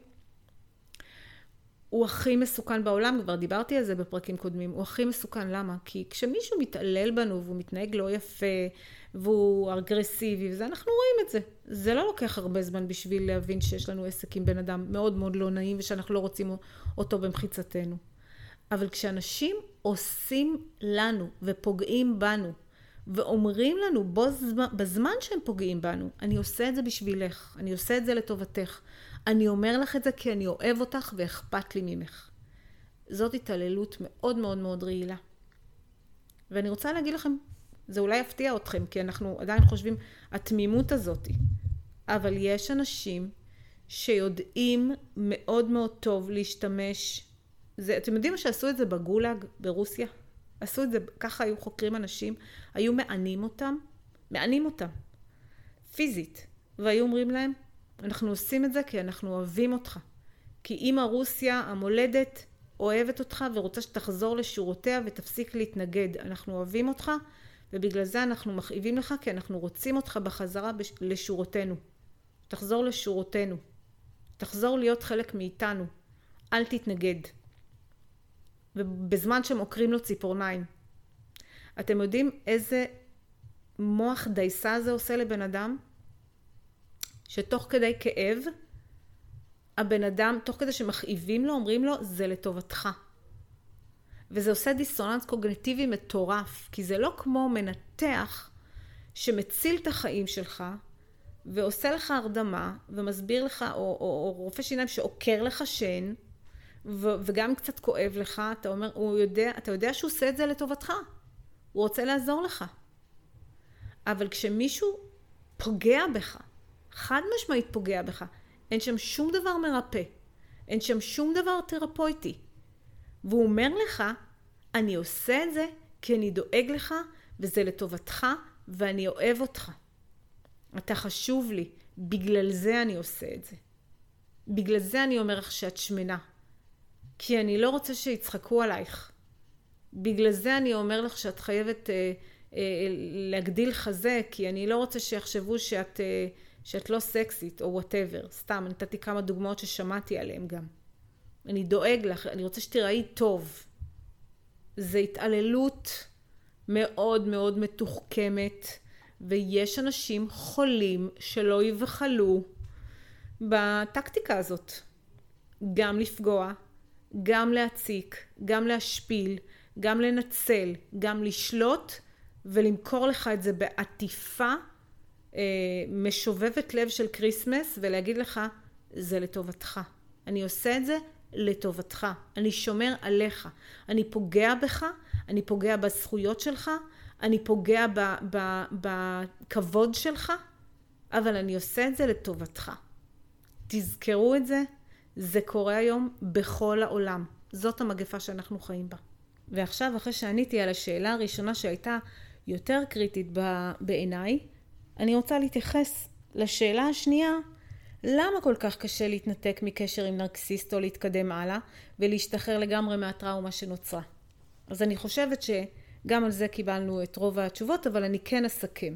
הוא הכי מסוכן בעולם, כבר דיברתי על זה בפרקים קודמים, הוא הכי מסוכן. למה? כי כשמישהו מתעלל בנו והוא מתנהג לא יפה והוא אגרסיבי, וזה אנחנו רואים את זה. זה לא לוקח הרבה זמן בשביל להבין שיש לנו עסק עם בן אדם מאוד מאוד לא נעים ושאנחנו לא רוצים אותו במחיצתנו. אבל כשאנשים עושים לנו ופוגעים בנו ואומרים לנו בזמן שהם פוגעים בנו, אני עושה את זה בשבילך, אני עושה את זה לטובתך, אני אומר לך את זה כי אני אוהב אותך ואכפת לי ממך. זאת התעללות מאוד מאוד מאוד רעילה. ואני רוצה להגיד לכם, זה אולי יפתיע אתכם, כי אנחנו עדיין חושבים התמימות הזאת. אבל יש אנשים שיודעים מאוד מאוד טוב להשתמש. אתם יודעים שעשו את זה בגולאג ברוסיה? עשו את זה, ככה היו חוקרים אנשים, היו מענים אותם, פיזית. והיו אומרים להם, אנחנו עושים את זה כי אנחנו אוהבים אותך. כי אמא רוסיה המולדת אוהבת אותך ורוצה שתחזור לשורותיה ותפסיק להתנגד. אנחנו אוהבים אותך ובגלל זה אנחנו מכאיבים לך, כי אנחנו רוצים אותך בחזרה לשורותינו. תחזור לשורותינו. תחזור להיות חלק מאיתנו. אל תתנגד. ובזמן שהם עוקרים לו ציפורניים. אתם יודעים איזה מוח דייסה הזה עושה לבן אדם? שתוך כדי כאב, הבן אדם, תוך כדי שמכאיבים לו, אומרים לו, זה לטובתך. וזה עושה דיסוננס קוגניטיבי מטורף, כי זה לא כמו מנתח שמציל את החיים שלך, ועושה לך הרדמה, ומסביר לך, או רופא שיניים שעוקר לך שן, וגם קצת כואב לך, אתה יודע שהוא עושה את זה לטובתך. הוא רוצה לעזור לך. אבל כשמישהו פוגע בך, חד משמעית פוגע בך, אין שם שום דבר מרפא, אין שם שום דבר תרפויטי. והוא אומר לך, אני עושה את זה כי אני דואג לך, וזה לטובתך, ואני אוהב אותך. אתה חשוב לי, בגלל זה אני עושה את זה. בגלל זה אני אומר לך שאת שמנה. כי אני לא רוצה שיצחקו עלייך. בגלל זה אני אומר לך שאת חייבת להגדיל חזה, כי אני לא רוצה שיחשבו שאת לא סקסית או whatever. סתם, נתתי כמה דוגמאות ששמעתי עליהם גם. אני דואג לך, אני רוצה שתראי טוב. זה התעללות מאוד מאוד מתוחכמת, ויש אנשים חולים שלא יבחלו בטקטיקה הזאת. גם לפגוע, גם להציק, גם להשפיל, גם לנצל, גם לשלוט ולמכור לך את זה בעטיפה משובבת לב של קריסמס, ולהגיד לך, זה לטובתך. אני עושה את זה לטובתך. אני שומר עליך. אני פוגע בך, אני פוגע בזכויות שלך, אני פוגע בכבוד שלך, אבל אני עושה את זה לטובתך. תזכרו את זה, זה קורה היום בכל העולם. זאת המגפה שאנחנו חיים בה. ועכשיו, אחרי שעניתי על השאלה הראשונה שהייתה יותר קריטית בעיניי, אני רוצה להתייחס לשאלה השנייה, למה כל כך קשה להתנתק מקשר עם נרקסיסט או להתקדם הלאה, ולהשתחרר לגמרי מהטראומה שנוצרה? אז אני חושבת שגם על זה קיבלנו את רוב התשובות, אבל אני כן אסכם.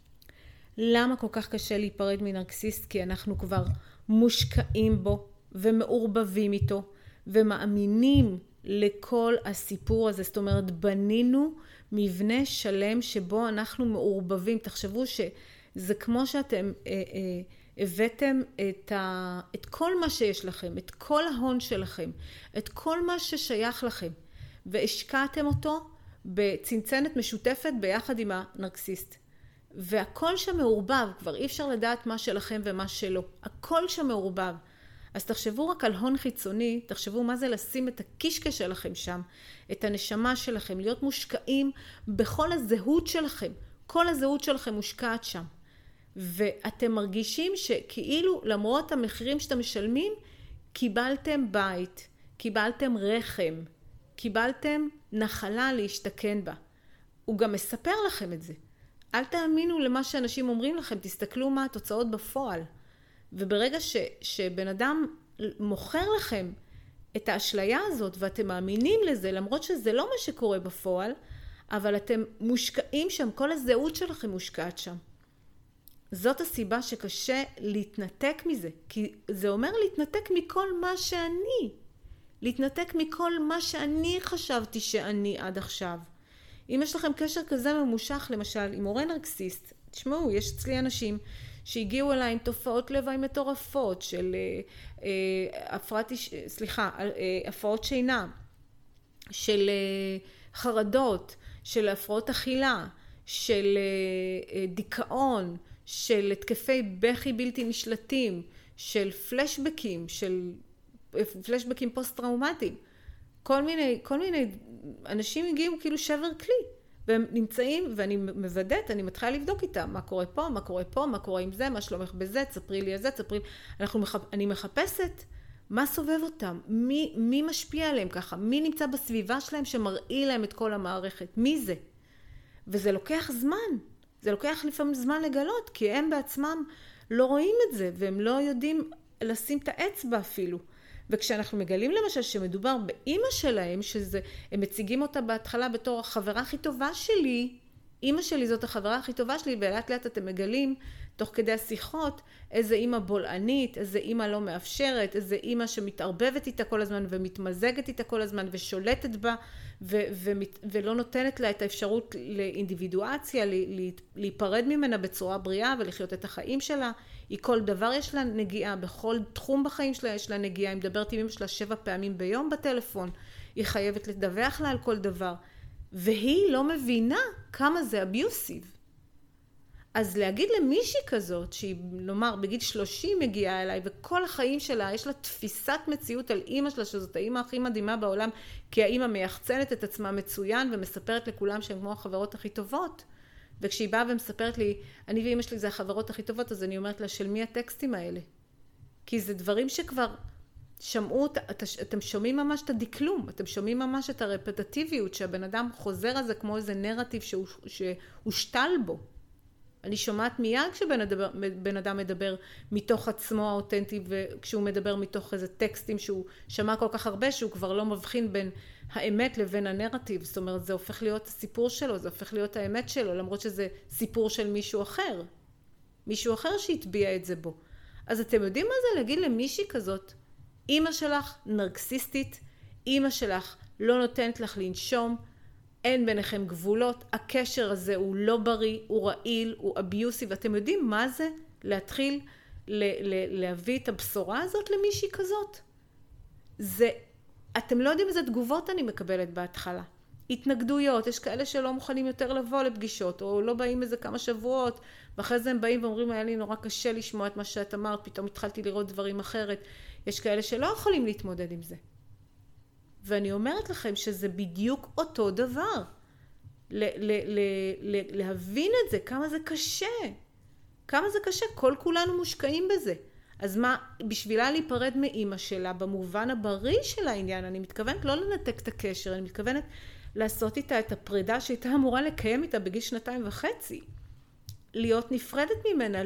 למה כל כך קשה להיפרד מנרקסיסט? כי אנחנו כבר מושקעים בו, ומעורבבים איתו, ומאמינים לכל הסיפור הזה. זאת אומרת, בנינו מבנה שלם שבו אנחנו מעורבבים. תחשבו שזה כמו שאתם הבאתם את כל מה שיש לכם, את כל ההון שלכם, את כל מה ששייך לכם, והשקעתם אותו בצנצנת משותפת ביחד עם הנרקסיסט. והכל שם מעורבב, כבר אי אפשר לדעת מה שלכם ומה שלא. הכל שם מעורבב. אז תחשבו רק על הון חיצוני, תחשבו מה זה לשים את הקישקע שלכם שם, את הנשמה שלכם, להיות מושקעים בכל הזהות שלכם. כל הזהות שלכם מושקעת שם. ואתם מרגישים שכאילו למרות המחירים שאתם משלמים, קיבלתם בית, קיבלתם רחם, קיבלתם נחלה להשתכן בה. הוא גם מספר לכם את זה. אל תאמינו למה שאנשים אומרים לכם, תסתכלו מה התוצאות בפועל. וברגע שבן אדם מוכר לכם את האשליה הזאת, ואתם מאמינים לזה, למרות שזה לא מה שקורה בפועל, אבל אתם מושקעים שם, כל הזהות שלכם מושקעת שם. זאת הסיבה שקשה להתנתק מזה, כי זה אומר להתנתק מכל מה שאני. להתנתק מכל מה שאני חשבתי שאני עד עכשיו. אם יש לכם קשר כזה ממושך, למשל, עם הורה נרקסיסט, תשמעו, יש אצלי אנשים שהגיעו אליי עם תופעות לוואי מטורפות של הפרעות שינה, של חרדות, של הפרעות אכילה, של דיכאון, של התקפי בכי בלתי נשלטים, של פלשבקים פוסט-טראומטיים. כל מיני אנשים הגיעו כאילו שבר כלי, והם נמצאים, ואני מוודאת, אני מתחילה לבדוק איתם, מה קורה פה, מה קורה פה, מה קורה עם זה, מה שלומך בזה, תספרי לי על זה, אני מחפשת מה סובב אותם, מי משפיע עליהם ככה, מי נמצא בסביבה שלהם שמראה להם את כל המערכת, מי זה? וזה לוקח זמן, זה לוקח לפעמים זמן לגלות, כי הם בעצמם לא רואים את זה, והם לא יודעים לשים את האצבע אפילו. וכשאנחנו מגלים למשל שמדובר באמא שלהם, הם מציגים אותה בהתחלה בתור החברה הכי טובה שלי, אמא שלי זאת החברה הכי טובה שלי, ולאט לאט אתם מגלים תוך כדי השיחות, איזה אימא בולענית, איזה אימא לא מאפשרת, איזה אימא שמתערבבת איתה כל הזמן ומתמזגת איתה כל הזמן ושולטת בה ולא נותנת לה את האפשרות לאינדיבידואציה, להיפרד ממנה בצורה בריאה ולחיות את החיים שלה. היא כל דבר יש לה נגיעה, בכל תחום בחיים שלה יש לה נגיעה. היא מדברת עם אמא שלה 7 פעמים ביום בטלפון, היא חייבת לדווח לה על כל דבר, והיא לא מבינה כמה זה אביוסיב. אז להגיד למישהי כזאת, שהיא נאמר בגיל 30 מגיעה אליי, וכל החיים שלה יש לה תפיסת מציאות על אמא שלה, שזאת האמא הכי מדהימה בעולם, כי האמא מייחצנת את עצמה מצוין, ומספרת לכולם שהן כמו החברות הכי טובות. וכשהיא באה ומספרת לי, אני ואמא שלי זה החברות הכי טובות, אז אני אומרת לה, של מי הטקסטים האלה? כי זה דברים שכבר שמעו, אתם שומעים ממש את הדקלום, אתם שומעים ממש את הרפטטיביות, שהבן אדם חוזר על זה כמו איזה נרטיב שהושתל בו. אני שומעת מיד כשבן אדם מדבר מתוך עצמו האותנטי, וכשהוא מדבר מתוך איזה טקסטים שהוא שמע כל כך הרבה, שהוא כבר לא מבחין בין האמת לבין הנרטיב. זאת אומרת, זה הופך להיות הסיפור שלו, זה הופך להיות האמת שלו, למרות שזה סיפור של מישהו אחר. מישהו אחר שהטביע את זה בו. אז אתם יודעים מה זה להגיד למישהי כזאת, אמא שלך נרקסיסטית, אמא שלך לא נותנת לך לנשום, אין ביניכם גבולות, הקשר הזה הוא לא בריא, הוא רעיל, הוא אביוסי, ואתם יודעים מה זה להתחיל להביא את הבשורה הזאת למישהי כזאת? זה, אתם לא יודעים איזה תגובות אני מקבלת בהתחלה. התנגדויות, יש כאלה שלא מוכנים יותר לבוא לפגישות, או לא באים איזה כמה שבועות, ואחרי זה הם באים ואומרים, היה לי נורא קשה לשמוע את מה שאת אמרת, פתאום התחלתי לראות דברים אחרת. יש כאלה שלא יכולים להתמודד עם זה. ואני אומרת לכם שזה בדיוק אותו דבר. להבין את זה, כמה זה קשה. כמה זה קשה, כל כולנו מושקעים בזה. אז מה, בשבילה להיפרד מאמא שלה, במובן הבריא של העניין, אני מתכוונת לא לנתק את הקשר, אני מתכוונת לעשות איתה את הפרידה שהייתה אמורה לקיים איתה בגיל 2.5. להיות נפרדת ממנה,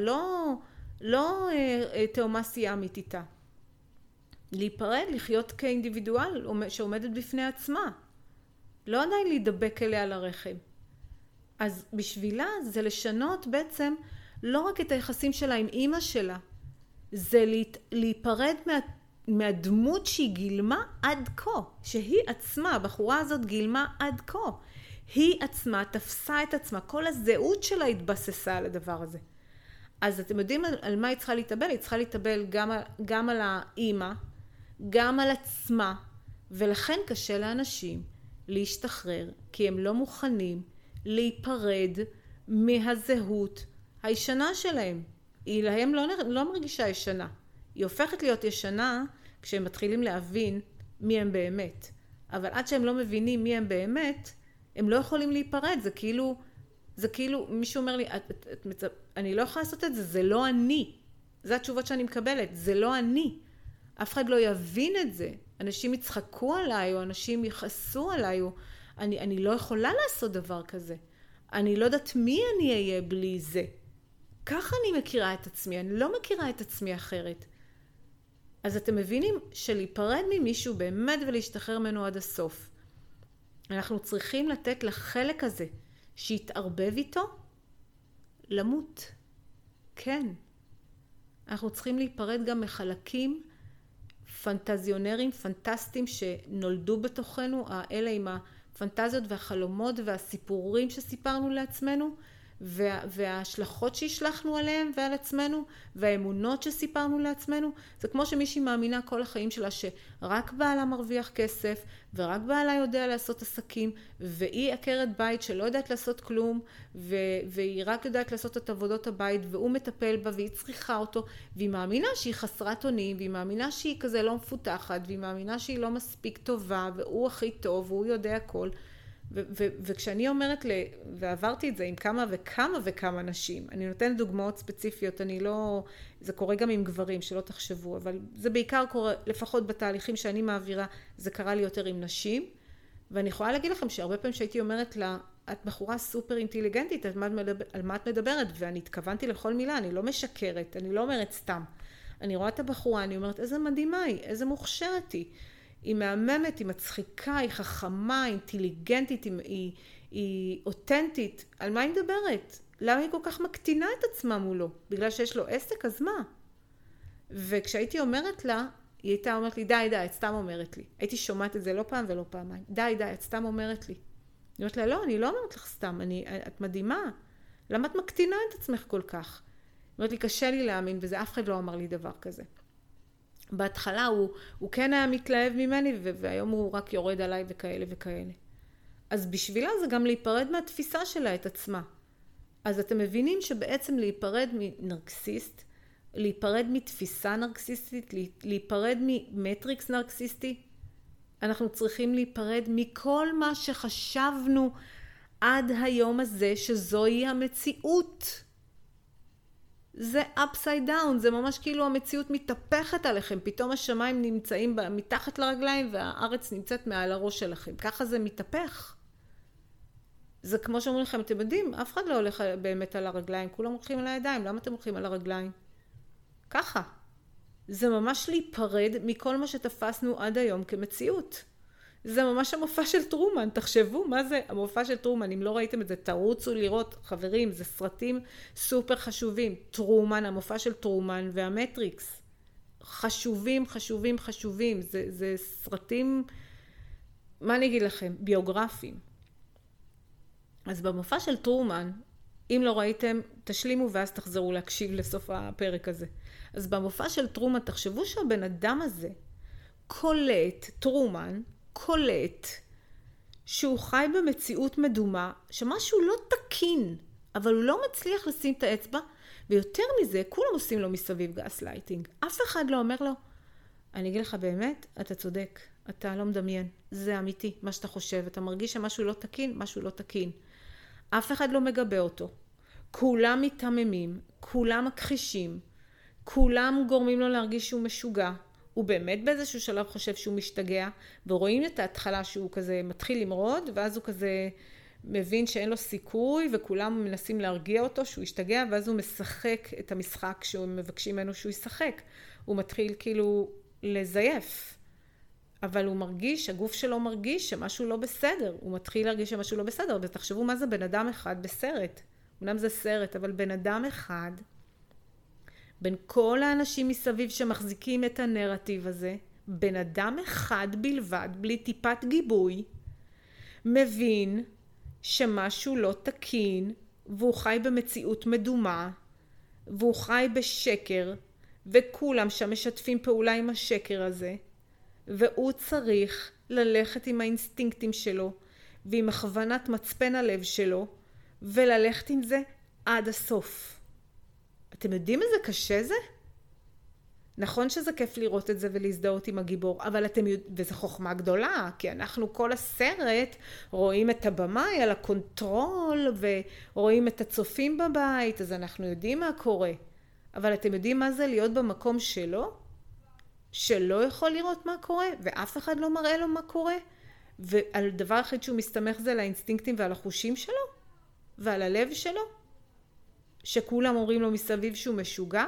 לא תאומה סיאמית איתה. להיפרד, לחיות כאינדיבידואל שעומדת בפני עצמה. לא עדיין להידבק אליה לרחם. אז בשבילה זה לשנות בעצם לא רק את היחסים שלה עם אמא שלה, זה להיפרד מהדמות שהיא גילמה עד כה, שהיא עצמה, הבחורה הזאת גילמה עד כה. היא עצמה תפסה את עצמה, כל הזהות שלה התבססה על הדבר הזה. אז אתם יודעים על מה היא צריכה להתאבל? היא צריכה להתאבל גם על האמא, גם על עצמה, ולכן קשה לאנשים להשתחרר, כי הם לא מוכנים להיפרד מהזהות הישנה שלהם. היא להם לא מרגישה ישנה. היא הופכת להיות ישנה כשהם מתחילים להבין מי הם באמת. אבל עד שהם לא מבינים מי הם באמת, הם לא יכולים להיפרד. זה כאילו מישהו אומר לי, אני לא יכולה לעשות את זה, זה לא אני. זה התשובות שאני מקבלת, זה לא אני. אף אחד לא יבין את זה. אנשים יצחקו עליי, או אנשים יחסו עליי, או אני לא יכולה לעשות דבר כזה. אני לא יודעת מי אני אהיה בלי זה. ככה אני מכירה את עצמי, אני לא מכירה את עצמי אחרת. אז אתם מבינים שלהיפרד ממישהו באמת ולהשתחרר ממנו עד הסוף. אנחנו צריכים לתת לחלק הזה שיתערבב איתו, למות. כן. אנחנו צריכים להיפרד גם מחלקים פנטזיונרים, פנטסטיים שנולדו בתוכנו, האלה עם הפנטזיות והחלומות והסיפורים שסיפרנו לעצמנו, וההשלכות שהשלחנו עליהם ועל עצמנו, והאמונות שסיפרנו לעצמנו. זה כמו שמישהי מאמינה כל החיים שלה שרק בעלה מרוויח כסף, ורק בעלה יודע לעשות עסקים, והיא עקרת בית שלא יודעת לעשות כלום, והיא רק יודעת לעשות את עבודות הבית, והוא מטפל בה, והיא צריכה אותו, והיא מאמינה שהיא חסרת אונים, והיא מאמינה שהיא כזה לא מפותחת, והיא מאמינה שהיא לא מספיק טובה, והוא הכי טוב, והוא יודע הכל. וכשאני אומרת, ועברתי את זה עם כמה וכמה נשים, אני נותנת דוגמאות ספציפיות, זה קורה גם עם גברים, שלא תחשבו, אבל זה בעיקר קורה, לפחות בתהליכים שאני מעבירה, זה קרה לי יותר עם נשים, ואני יכולה להגיד לכם שהרבה פעמים שהייתי אומרת לה, את בחורה סופר אינטליגנטית, על מה את מדברת? ואני התכוונתי לכל מילה, אני לא משקרת, אני לא אומרת סתם. אני רואה את הבחורה, אני אומרת, איזה מדהימה היא, איזה מוכשרת היא. היא מהממת, היא מצחיקה, היא חכמה, היא אינטליגנטית, היא אותנטית. על מה היא מדברת? למה היא כל כך מקטינה את עצמה מולו? בגלל שיש לו עסק, אז מה? וכשהייתי אומרת לה, היא הייתה אומרת לי, די, את סתם אומרת לי. הייתי שומעת את זה לא פעם ולא פעמיים. די, את סתם אומרת לי. אני אומרת לה, לא, אני לא אומרת לך סתם, את מדהימה. למה את מקטינה את עצמך כל כך? היא אומרת לי, קשה לי להאמין, וזה אף אחד לא אמר לי דבר כזה. בהתחלה הוא כן היה מתלהב ממני, והיום הוא רק יורד עליי וכאלה וכאלה. אז בשבילה זה גם להיפרד מהתפיסה שלה את עצמה. אז אתם מבינים שבעצם להיפרד מנרקסיסט, להיפרד מתפיסה נרקסיסטית, להיפרד ממטריקס נרקסיסטי, אנחנו צריכים להיפרד מכל מה שחשבנו עד היום הזה שזוהי המציאות. זה upside down, זה ממש כאילו המציאות מתהפכת עליכם, פתאום השמיים נמצאים מתחת לרגליים והארץ נמצאת מעל הראש שלכם, ככה זה מתהפך. זה כמו שאומרים לכם, אתם יודעים, אף אחד לא הולך באמת על הרגליים, כולם הולכים על הידיים, למה אתם הולכים על הרגליים? ככה. זה ממש להיפרד מכל מה שתפסנו עד היום כמציאות. זה ממש המופע של טרומן, תחשבו מה זה המופע של טרומן, אם לא ראיתם את זה, תרוצו לראות, חברים, זה סרטים סופר חשובים, טרומן, המופע של טרומן והמטריקס, חשובים, זה סרטים, מה אני אגיד לכם, ביוגרפיים. אז במופע של טרומן, אם לא ראיתם, תשלימו ואז תחזרו להקשיב לסוף הפרק הזה. אז במופע של טרומן, תחשבו שהבן אדם הזה קולט, טרומן, קולט שהוא חי במציאות מדומה, שמשהו לא תקין, אבל הוא לא מצליח לשים את האצבע, ויותר מזה, כולם עושים לו מסביב גאסלייטינג. אף אחד לא אומר לו, אני אגיד לך באמת, אתה צודק, אתה לא מדמיין, זה אמיתי, מה שאתה חושב, אתה מרגיש שמשהו לא תקין, משהו לא תקין. אף אחד לא מגבה אותו. כולם מתממים, כולם מכחישים, כולם גורמים לו להרגיש שהוא משוגע. הוא באמת באיזשהו שלב חושב שהוא משתגע, ורואים את ההתחלה שהוא כזה מתחיל למרוד, ואז הוא כזה מבין שאין לו סיכוי, וכולם מנסים להרגיע אותו שהוא ישתגע, ואז הוא משחק את המשחק שהוא מבקשים ממנו שהוא ישחק. הוא מתחיל כאילו לזייף. אבל הוא מרגיש, הגוף שלו מרגיש שמשהו לא בסדר. הוא מתחיל להרגיש שמשהו לא בסדר. ותחשבו מה זה בן אדם אחד בסרט. אומנם זה סרט, אבל בן אדם אחד, בין כל האנשים מסביב שמחזיקים את הנרטיב הזה, בן אדם אחד בלבד, בלי טיפת גיבוי, מבין שמשהו לא תקין, והוא חי במציאות מדומה, והוא חי בשקר, וכולם שם משתפים פעולה עם השקר הזה, והוא צריך ללכת עם האינסטינקטים שלו, ועם הכוונת מצפן הלב שלו, וללכת עם זה עד הסוף. אתם יודעים איזה קשה זה? נכון שזה כיף לראות את זה ולהזדהות עם הגיבור, אבל וזה חוכמה גדולה, כי אנחנו כל הסרט רואים את הבמאי על הקונטרול, ורואים את הצופים בבית, אז אנחנו יודעים מה קורה. אבל אתם יודעים מה זה להיות במקום שלו? שלא יכול לראות מה קורה, ואף אחד לא מראה לו מה קורה, ועל דבר אחד שהוא מסתמך זה על האינסטינקטים ועל החושים שלו, ועל הלב שלו, שכולם אומרים לו מסביב שהוא משוגע.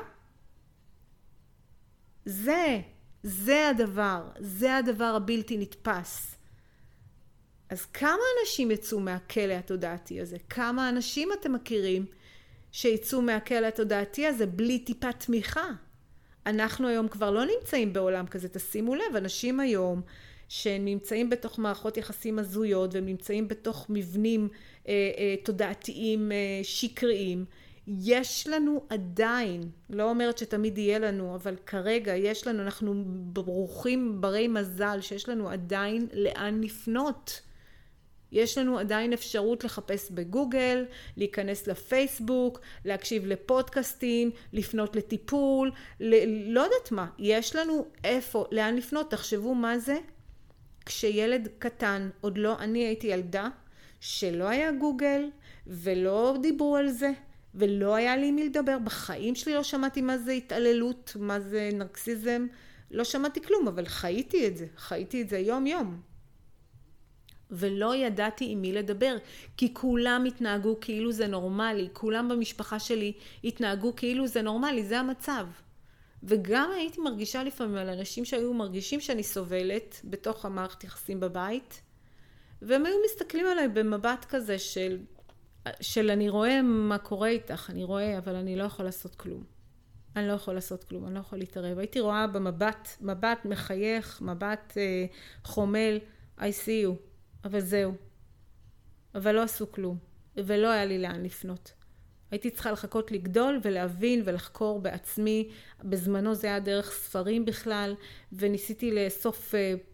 זה הדבר הבלתי נתפס. אז כמה אנשים יצאו מהכלא התודעתי הזה? כמה אנשים אתם מכירים שיצאו מהכלא התודעתי הזה בלי טיפת תמיכה? אנחנו היום כבר לא נמצאים בעולם כזה, תשימו לב, אנשים היום שנמצאים בתוך מערכות יחסים הזויות, והם נמצאים בתוך מבנים תודעתיים שקריים, יש לנו עדיין, לא אומרת שתמיד יהיה לנו, אבל כרגע יש לנו, אנחנו ברוכים ברי מזל, שיש לנו עדיין לאן לפנות. יש לנו עדיין אפשרות לחפש בגוגל, להיכנס לפייסבוק, להקשיב לפודקאסטים, לפנות לטיפול, לא יודעת מה. יש לנו איפה, לאן לפנות. תחשבו מה זה. כשילד קטן, עוד לא, אני הייתי ילדה, שלא היה גוגל, ולא דיברו על זה, ולא היה לי מי לדבר. בחיים שלי לא שמעתי מה זה התעללות, מה זה נרקסיזם. לא שמעתי כלום, אבל חייתי את זה יום יום. ולא ידעתי עם מי לדבר, כי כולם התנהגו כאילו זה נורמלי, כולם במשפחה שלי התנהגו כאילו זה נורמלי, זה המצב. וגם הייתי מרגישה לפעמים על אנשים שהיו מרגישים שאני סובלת בתוך המערכת יחסים בבית, והם היו מסתכלים עליי במבט כזה של, של אני רואה מה קורה איתך, אני רואה, אבל אני לא יכול לעשות כלום. אני לא יכול לעשות כלום, אני לא יכול להתערב. הייתי רואה מבט מחייך, מבט חומל, I see you, אבל זהו. אבל לא עשו כלום, ולא היה לי לאן לפנות. הייתי צריכה לחכות לגדול ולהבין ולחקור בעצמי. בזמנו זה היה דרך ספרים בכלל, וניסיתי לאסוף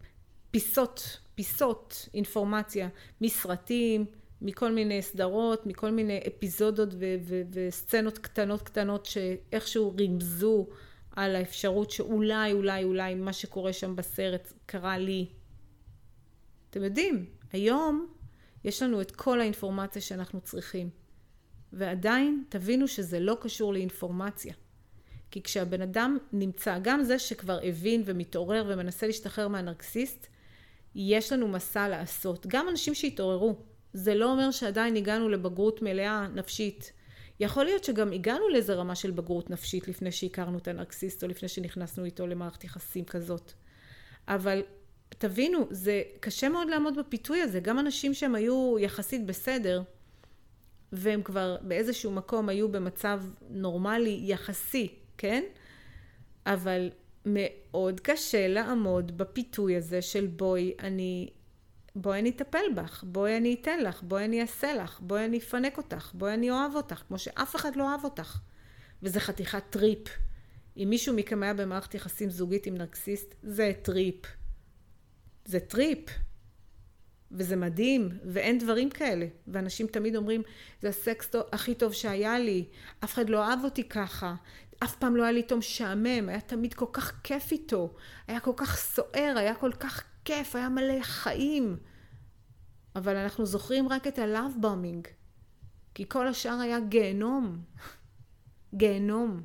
פיסות אינפורמציה מסרטים, מכל מיני סדרות, מכל מיני אפיזודות וסצנות קטנות שאיכשהו רמזו על האפשרות שאולי מה שקורה שם בסרט קרה לי. אתם יודעים, היום יש לנו את כל האינפורמציה שאנחנו צריכים. ועדיין תבינו שזה לא קשור לאינפורמציה. כי כשהבן אדם נמצא, גם זה שכבר הבין ומתעורר ומנסה להשתחרר מהנרקסיסט, יש לנו מסע לעשות. גם אנשים שהתעוררו. זה לא אומר שעדיין הגענו לבגרות מלאה נפשית. יכול להיות שגם הגענו לאיזו רמה של בגרות נפשית לפני שהכרנו את הנרקסיסט או לפני שנכנסנו איתו למערכת יחסים כזאת. אבל תבינו, זה קשה מאוד לעמוד בפיתוי הזה. גם אנשים שהם היו יחסית בסדר, והם כבר באיזשהו מקום היו במצב נורמלי יחסי, כן? אבל מאוד קשה לעמוד בפיתוי הזה של בואי אני אטפל בך, בואי אני אתן לך, בואי אני אעשה לך, בואי אני אפנק אותך, בואי אני אוהב אותך, כמו שאף אחד לא אוהב אותך. וזה חתיכת טריפ. אם מישהו מכם היה במערכת יחסים זוגית עם נרקסיסט, זה טריפ. זה טריפ. וזה מדהים, ואין דברים כאלה. ואנשים תמיד אומרים, זה הסקס הכי טוב שהיה לי, אף אחד לא אהב אותי ככה, אף פעם לא היה לי איתו משעמם, היה תמיד כל כך כיף איתו, היה כל כך סוער, היה כל כך כיף, היה מלא חיים. אבל אנחנו זוכרים רק את ה-love bombing, כי כל השאר היה גיהנום. גיהנום.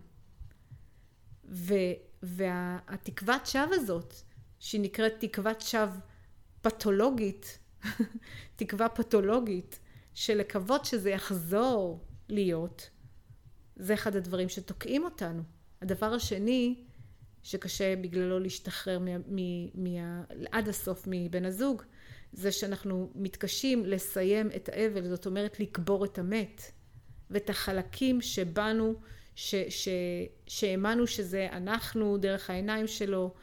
והתקוות שווא הזאת, שהיא נקראת תקוות שווא פתולוגית, תקווה פתולוגית, של לקוות שזה יחזור להיות, זה אחד הדברים שתוקעים אותנו. הדבר השני, שקשה בגללו להשתחרר עד הסוף מבן הזוג, זה שאנחנו מתקשים לסיים את האבל, זאת אומרת לקבור את המת, ואת החלקים שבנו, שהאמנו שזה אנחנו דרך העיניים שלו,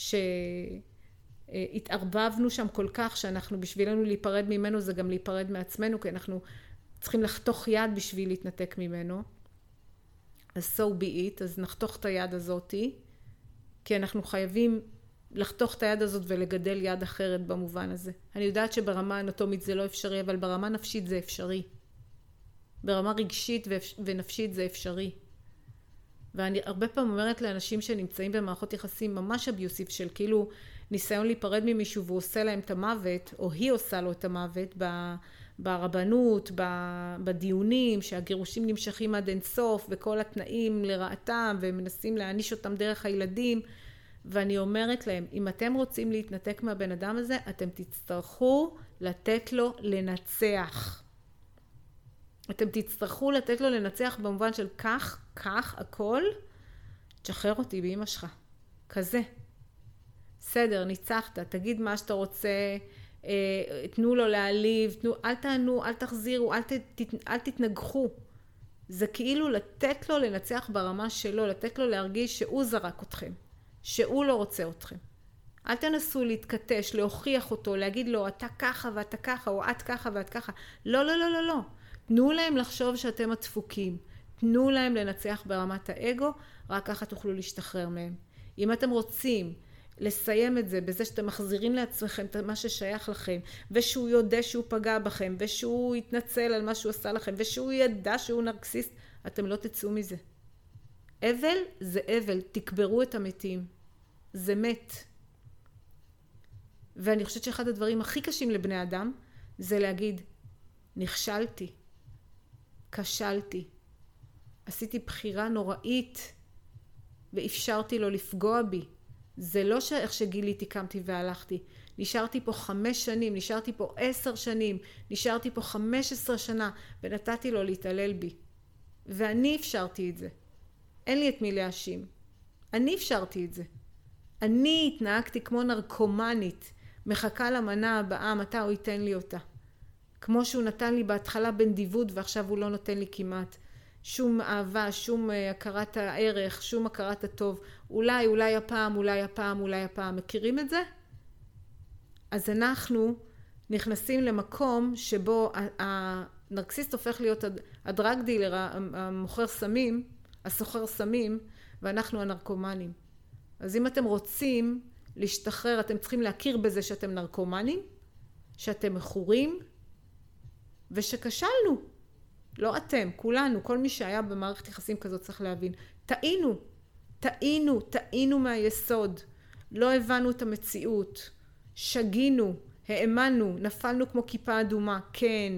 התערבבנו שם כל כך שאנחנו בשבילנו להיפרד ממנו זה גם להיפרד מעצמנו, כי אנחנו צריכים לחתוך יד בשביל להתנתק ממנו. אז so be it, אז נחתוך את היד הזאתי, כי אנחנו חייבים לחתוך את היד הזאת ולגדל יד אחרת במובן הזה. אני יודעת שברמה אנטומית זה לא אפשרי, אבל ברמה נפשית זה אפשרי. ברמה רגשית ונפשית זה אפשרי. ואני הרבה פעם אומרת לאנשים שנמצאים במערכות יחסים ממש אביוסיב של כאילו ניסיון להיפרד ממישהו והוא עושה להם את המוות, או היא עושה לו את המוות ברבנות, בדיונים, שהגירושים נמשכים עד אין סוף, וכל התנאים לרעתם, ומנסים להעניש אותם דרך הילדים. ואני אומרת להם, אם אתם רוצים להתנתק מהבן אדם הזה, אתם תצטרכו לתת לו לנצח. אתם תצטרכו לתת לו לנצח במובן של כך, הכל, תשחרר אותי באמא שלך. כזה. בסדר, ניצחת, תגיד מה שאתה רוצה, תנו לו להעליב, אל תענו, אל תחזירו, אל תתנגחו. זה כאילו לתת לו לנצח ברמה שלו, לתת לו להרגיש שהוא זרק אתכם, שהוא לא רוצה אתכם. אל תנסו להתכתש, להוכיח אותו, להגיד לו אתה ככה ואתה ככה, או את ככה ואת ככה. לא, לא, לא, לא, לא. תנו להם לחשוב שאתם הדפוקים. תנו להם לנצח ברמת האגו, רק ככה תוכלו להשתחרר מהם. אם אתם רוצים לסיים את זה בזה שאתם מחזירים לעצמכם את מה ששייך לכם, ושהוא יודע שהוא פגע בכם, ושהוא יתנצל על מה שהוא עשה לכם, ושהוא ידע שהוא נרקסיסט, אתם לא תצאו מזה. אבל זה אבל, תקברו את המתים. זה מת. ואני חושבת שאחד הדברים הכי קשים לבני אדם, זה להגיד, נכשלתי, כשלתי, עשיתי בחירה נוראית, ואפשרתי לו לפגוע בי. זה לא שאיך שגיליתי, קמתי והלכתי. נשארתי פה 5 שנים, נשארתי פה 10 שנים, נשארתי פה 15 שנה, ונתתי לו להתעלל בי. ואני אפשרתי את זה. אין לי את מי להאשים. אני אפשרתי את זה. אני התנהגתי כמו נרקומנית, מחכה למנה הבאה, מתי הוא ייתן לי אותה. כמו שהוא נתן לי בהתחלה בנדיבות ועכשיו הוא לא נותן לי כמעט. שום אהבה, שום הכרת הערך, שום הכרת הטוב. אולי הפעם. מכירים את זה? אז אנחנו נכנסים למקום שבו הנרקסיסט הופך להיות הדרג דילר, המוכר סמים, הסוחר סמים, ואנחנו הנרקומנים. אז אם אתם רוצים להשתחרר, אתם צריכים להכיר בזה שאתם נרקומנים, שאתם מכורים, ושכשלנו. לא אתם, כולנו, כל מי שהיה במערכת יחסים כזאת צריך להבין. טעינו מהיסוד. לא הבנו את המציאות. שגינו, האמנו, נפלנו כמו כיפה אדומה. כן.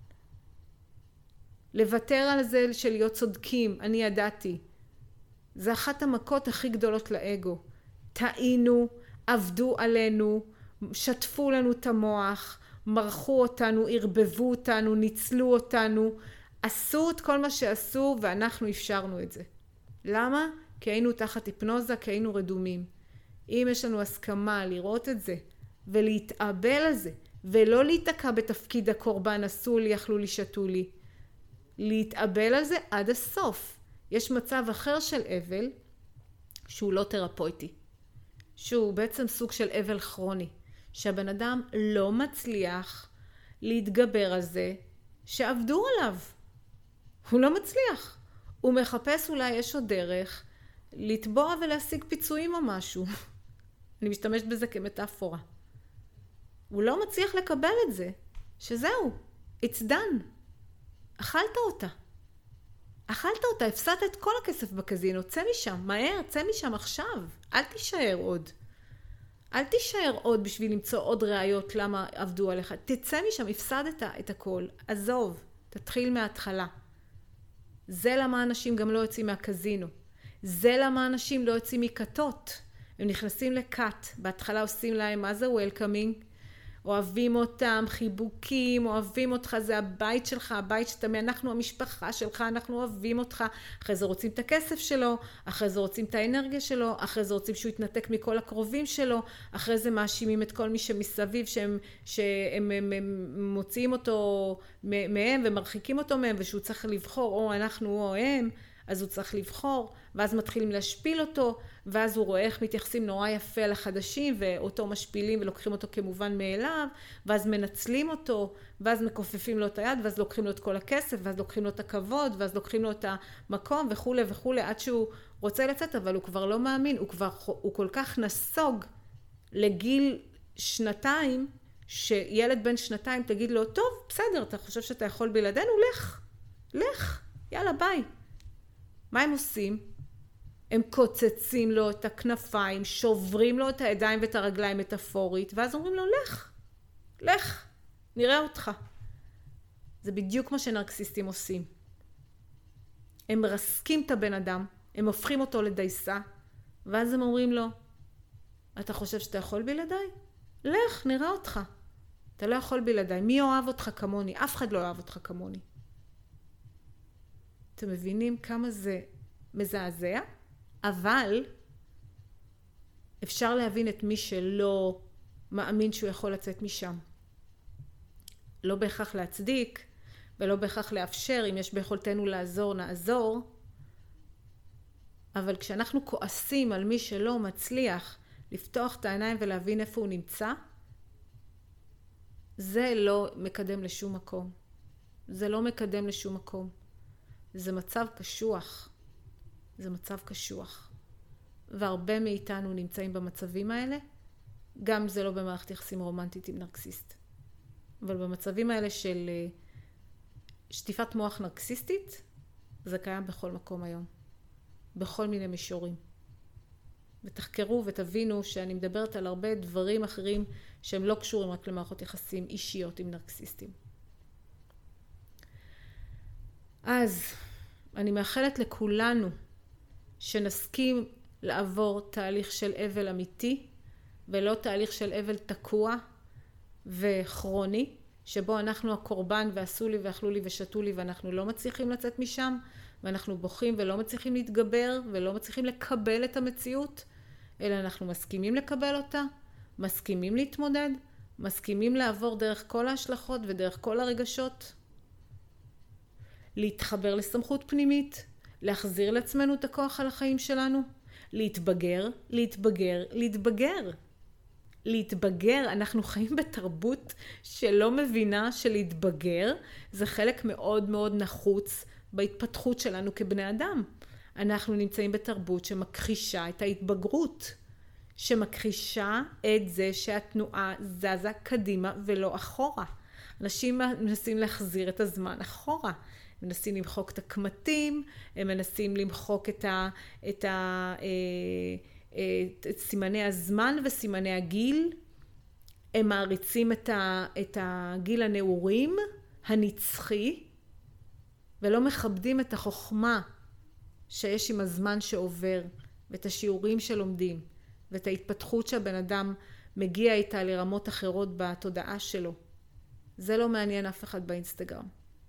לוותר על זה של להיות צודקים, אני ידעתי. זה אחת המכות הכי גדולות לאגו. טעינו, עבדו עלינו, שטפו לנו את המוח, מרחו אותנו, ערבבו אותנו, ניצלו אותנו, עשו את כל מה שעשו ואנחנו אפשרנו את זה. למה? כי היינו תחת היפנוזה, כי היינו רדומים. אם יש לנו הסכמה לראות את זה ולהתאבל על זה ולא להתעקע בתפקיד הקורבן, עשו לי, אכלו לי, שתו לי, להתאבל על זה עד הסוף. יש מצב אחר של אבל שהוא לא תרפויטי, שהוא בעצם סוג של אבל כרוני, שהבן אדם לא מצליח להתגבר על זה שעבדו עליו. הוא לא מצליח. הוא מחפש, אולי יש עוד דרך לתבוע ולהשיג פיצויים או משהו. אני משתמשת בזה כמטאפורה. הוא לא מצליח לקבל את זה, שזהו, it's done. אכלת אותה, הפסדת את כל הכסף בקזינו, צא משם, מהר, צא משם עכשיו, אל תישאר עוד בשביל למצוא עוד ראיות למה עבדו עליך, תצא משם, הפסדת את הכל, עזוב, תתחיל מההתחלה. זה למה אנשים גם לא יוצאים מהקזינו, זה למה אנשים לא יוצאים מכתות, הם נכנסים לכת, בהתחלה עושים להם, מה זה welcoming? אוהבים אותם, חיבוקים, אוהבים אותך, זה הבית שלך, הבית שאתה, אנחנו המשפחה שלך, אנחנו אוהבים אותך, אחרי זה רוצים את הכסף שלו, אחרי זה רוצים את האנרגיה שלו, אחרי זה רוצים שהוא יתנתק מכל הקרובים שלו, אחרי זה מאשימים את כל מי שמסביב, שהם מוציאים אותו מהם ומרחיקים אותו מהם, ושהוא צריך לבחור, או אנחנו או הם, אז הוא צריך לבחור, ואז מתחילים להשפיל אותו, ואז הוא רואה איך מתייחסים נורא יפה לחדשים, ואותו משפילים ולוקחים אותו כמובן מאליו, ואז מנצלים אותו, ואז מכופפים לו את היד, ואז לוקחים לו את כל הכסף, ואז לוקחים לו את הכבוד, ואז לוקחים לו את המקום וכו' וכו', עד שהוא רוצה לצאת, אבל הוא כבר לא מאמין, הוא כל כך נסוג לגיל 2, שילד בן 2 תגיד לו, טוב, בסדר, אתה חושב שאתה יכול בלעדינו? לך, יאללה, ביי. מה הם עושים? הם קוצצים לו את הכנפיים, שוברים לו את הידיים ואת הרגליים מטאפורית, ואז אומרים לו, לך, נראה אותך. זה בדיוק מה שנרקסיסטים עושים. הם מרסקים את הבן אדם, הם הופכים אותו לדייסה, ואז הם אומרים לו, אתה חושב שאתה יכול בלעדיי? לך, נראה אותך. אתה לא יכול בלעדיי. מי אוהב אותך כמוני? אף אחד לא אוהב אותך כמוני. אתם מבינים כמה זה מזעזע? אבל אפשר להבין את מי שלא מאמין שהוא יכול לצאת משם. לא בהכרח להצדיק, ולא בהכרח לאפשר, אם יש ביכולתנו לעזור, נעזור. אבל כשאנחנו כועסים על מי שלא מצליח לפתוח את העיניים ולהבין איפה הוא נמצא, זה לא מקדם לשום מקום. זה לא מקדם לשום מקום. זה מצב קשוח. זה מצב קשוח. והרבה מאיתנו נמצאים במצבים האלה, גם זה לא במערכת יחסים רומנטית עם נרקסיסט. אבל במצבים האלה של שטיפת מוח נרקסיסטית, זה קיים בכל מקום היום. בכל מיני מישורים. ותחקרו ותבינו שאני מדברת על הרבה דברים אחרים שהם לא קשורים רק למערכות יחסים אישיות עם נרקסיסטים. אז אני מאחלת לכולנו שנסכים לעבור תהליך של אבל אמיתי, ולא תהליך של אבל תקוע וכרוני, שבו אנחנו הקורבן ועשו לי ואכלו לי ושתו לי ואנחנו לא מצליחים לצאת משם, ואנחנו בוכים ולא מצליחים להתגבר ולא מצליחים לקבל את המציאות, אלא אנחנו מסכימים לקבל אותה, מסכימים להתמודד, מסכימים לעבור דרך כל ההשלכות ודרך כל הרגשות? להתחבר לסמכות פנימית, להחזיר לעצמנו את הכוח על החיים שלנו, להתבגר, להתבגר, להתבגר. להתבגר, אנחנו חיים בתרבות שלא מבינה שלהתבגר זה חלק מאוד מאוד נחוץ בהתפתחות שלנו כבני אדם. אנחנו נמצאים בתרבות שמכחישה את ההתבגרות, שמכחישה את זה שהתנועה זזה קדימה ולא אחורה. אנשים מנסים להחזיר את הזמן אחורה. הם מנסים למחוק את הקמטים, הם מנסים למחוק את סימני הזמן וסימני הגיל. הם מעריצים את הגיל הנעורים, הנצחי, ולא מכבדים את החוכמה שיש עם הזמן שעובר, ואת השיעורים שלומדים, ואת ההתפתחות שהבן אדם מגיע איתה לרמות אחרות בתודעה שלו. זה לא מעניין אף אחד באינסטגרם.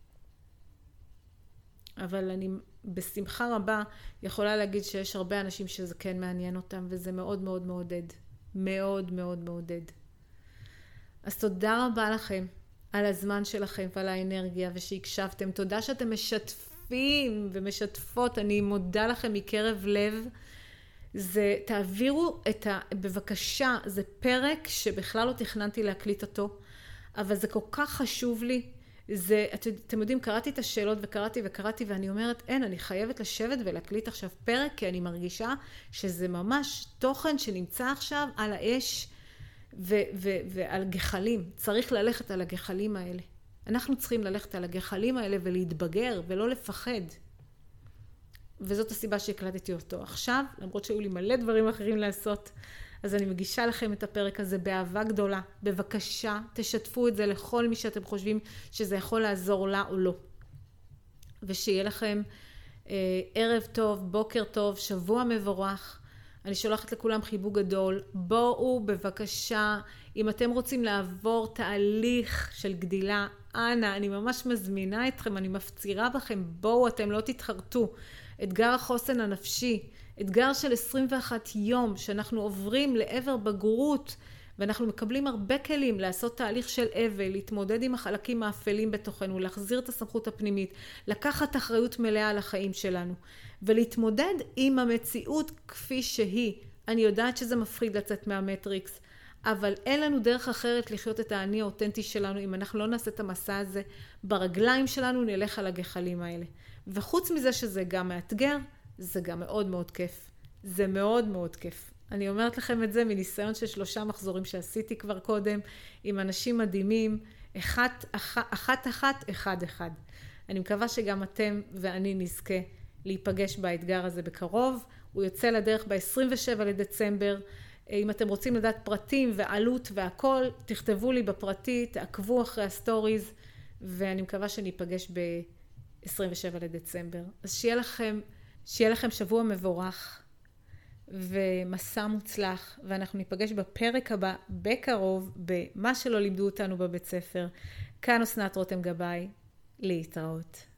אבל אני בשמחה רבה יכולה להגיד שיש הרבה אנשים שזה כן מעניין אותם, וזה מאוד מאוד מעודד. מאוד מאוד מעודד. אז תודה רבה לכם על הזמן שלכם ועל האנרגיה ושהקשבתם. תודה שאתם משתפים ומשתפות. אני מודה לכם מקרב לב. תעבירו בבקשה, זה פרק שבכלל לא תכננתי להקליט אותו, אבל זה כל כך חשוב לי. אתם יודעים, קראתי את השאלות וקראתי ואני אומרת, אני חייבת לשבת ולהקליט עכשיו פרק, כי אני מרגישה שזה ממש תוכן שנמצא עכשיו על האש ועל גחלים. צריך ללכת על הגחלים האלה. אנחנו צריכים ללכת על הגחלים האלה ולהתבגר ולא לפחד. וזאת הסיבה שהקלטתי אותו עכשיו, למרות שהיו לי מלא דברים אחרים לעשות. אז אני מגישה לכם את הפרק הזה באהבה גדולה. בבקשה, תשתפו את זה לכל מי שאתם חושבים שזה יכול לעזור לה או לא. ושיהיה לכם ערב טוב, בוקר טוב, שבוע מבורך. אני שולחת לכולם חיבוק גדול. בואו בבקשה, אם אתם רוצים לעבור תהליך של גדילה, אנא, אני ממש מזמינה אתכם, אני מפצירה בכם, בואו, אתם לא תתחרטו. אתגר החוסן הנפשי, אתגר של 21 יום שאנחנו עוברים לעבר בגרות, ואנחנו מקבלים הרבה כלים לעשות תהליך של אבל, להתמודד עם החלקים האפלים בתוכנו, להחזיר את הסמכות הפנימית, לקחת אחריות מלאה על החיים שלנו, ולהתמודד עם המציאות כפי שהיא. אני יודעת שזה מפחיד לצאת מהמטריקס, אבל אין לנו דרך אחרת לחיות את האני האותנטי שלנו, אם אנחנו לא נעשה את המסע הזה ברגליים שלנו, נלך על הגחלים האלה. וחוץ מזה שזה גם מאתגר, זה גם מאוד מאוד כיף. זה מאוד מאוד כיף. אני אומרת לכם את זה מניסיון של 3 מחזורים שעשיתי כבר קודם, עם אנשים מדהימים, אחד. אני מקווה שגם אתם ואני נזכה להיפגש באתגר הזה בקרוב. הוא יוצא לדרך ב-27 לדצמבר. אם אתם רוצים לדעת פרטים ועלות והכל, תכתבו לי בפרטי, תעקבו אחרי הסטוריז, ואני מקווה שניפגש ב-27 לדצמבר. אז שיהיה לכם שבוע מבורך ומסע מוצלח, ואנחנו ניפגש בפרק הבא בקרוב במה שלא לימדו אותנו בבית ספר. כאן אסנת רותם גבאי, להתראות.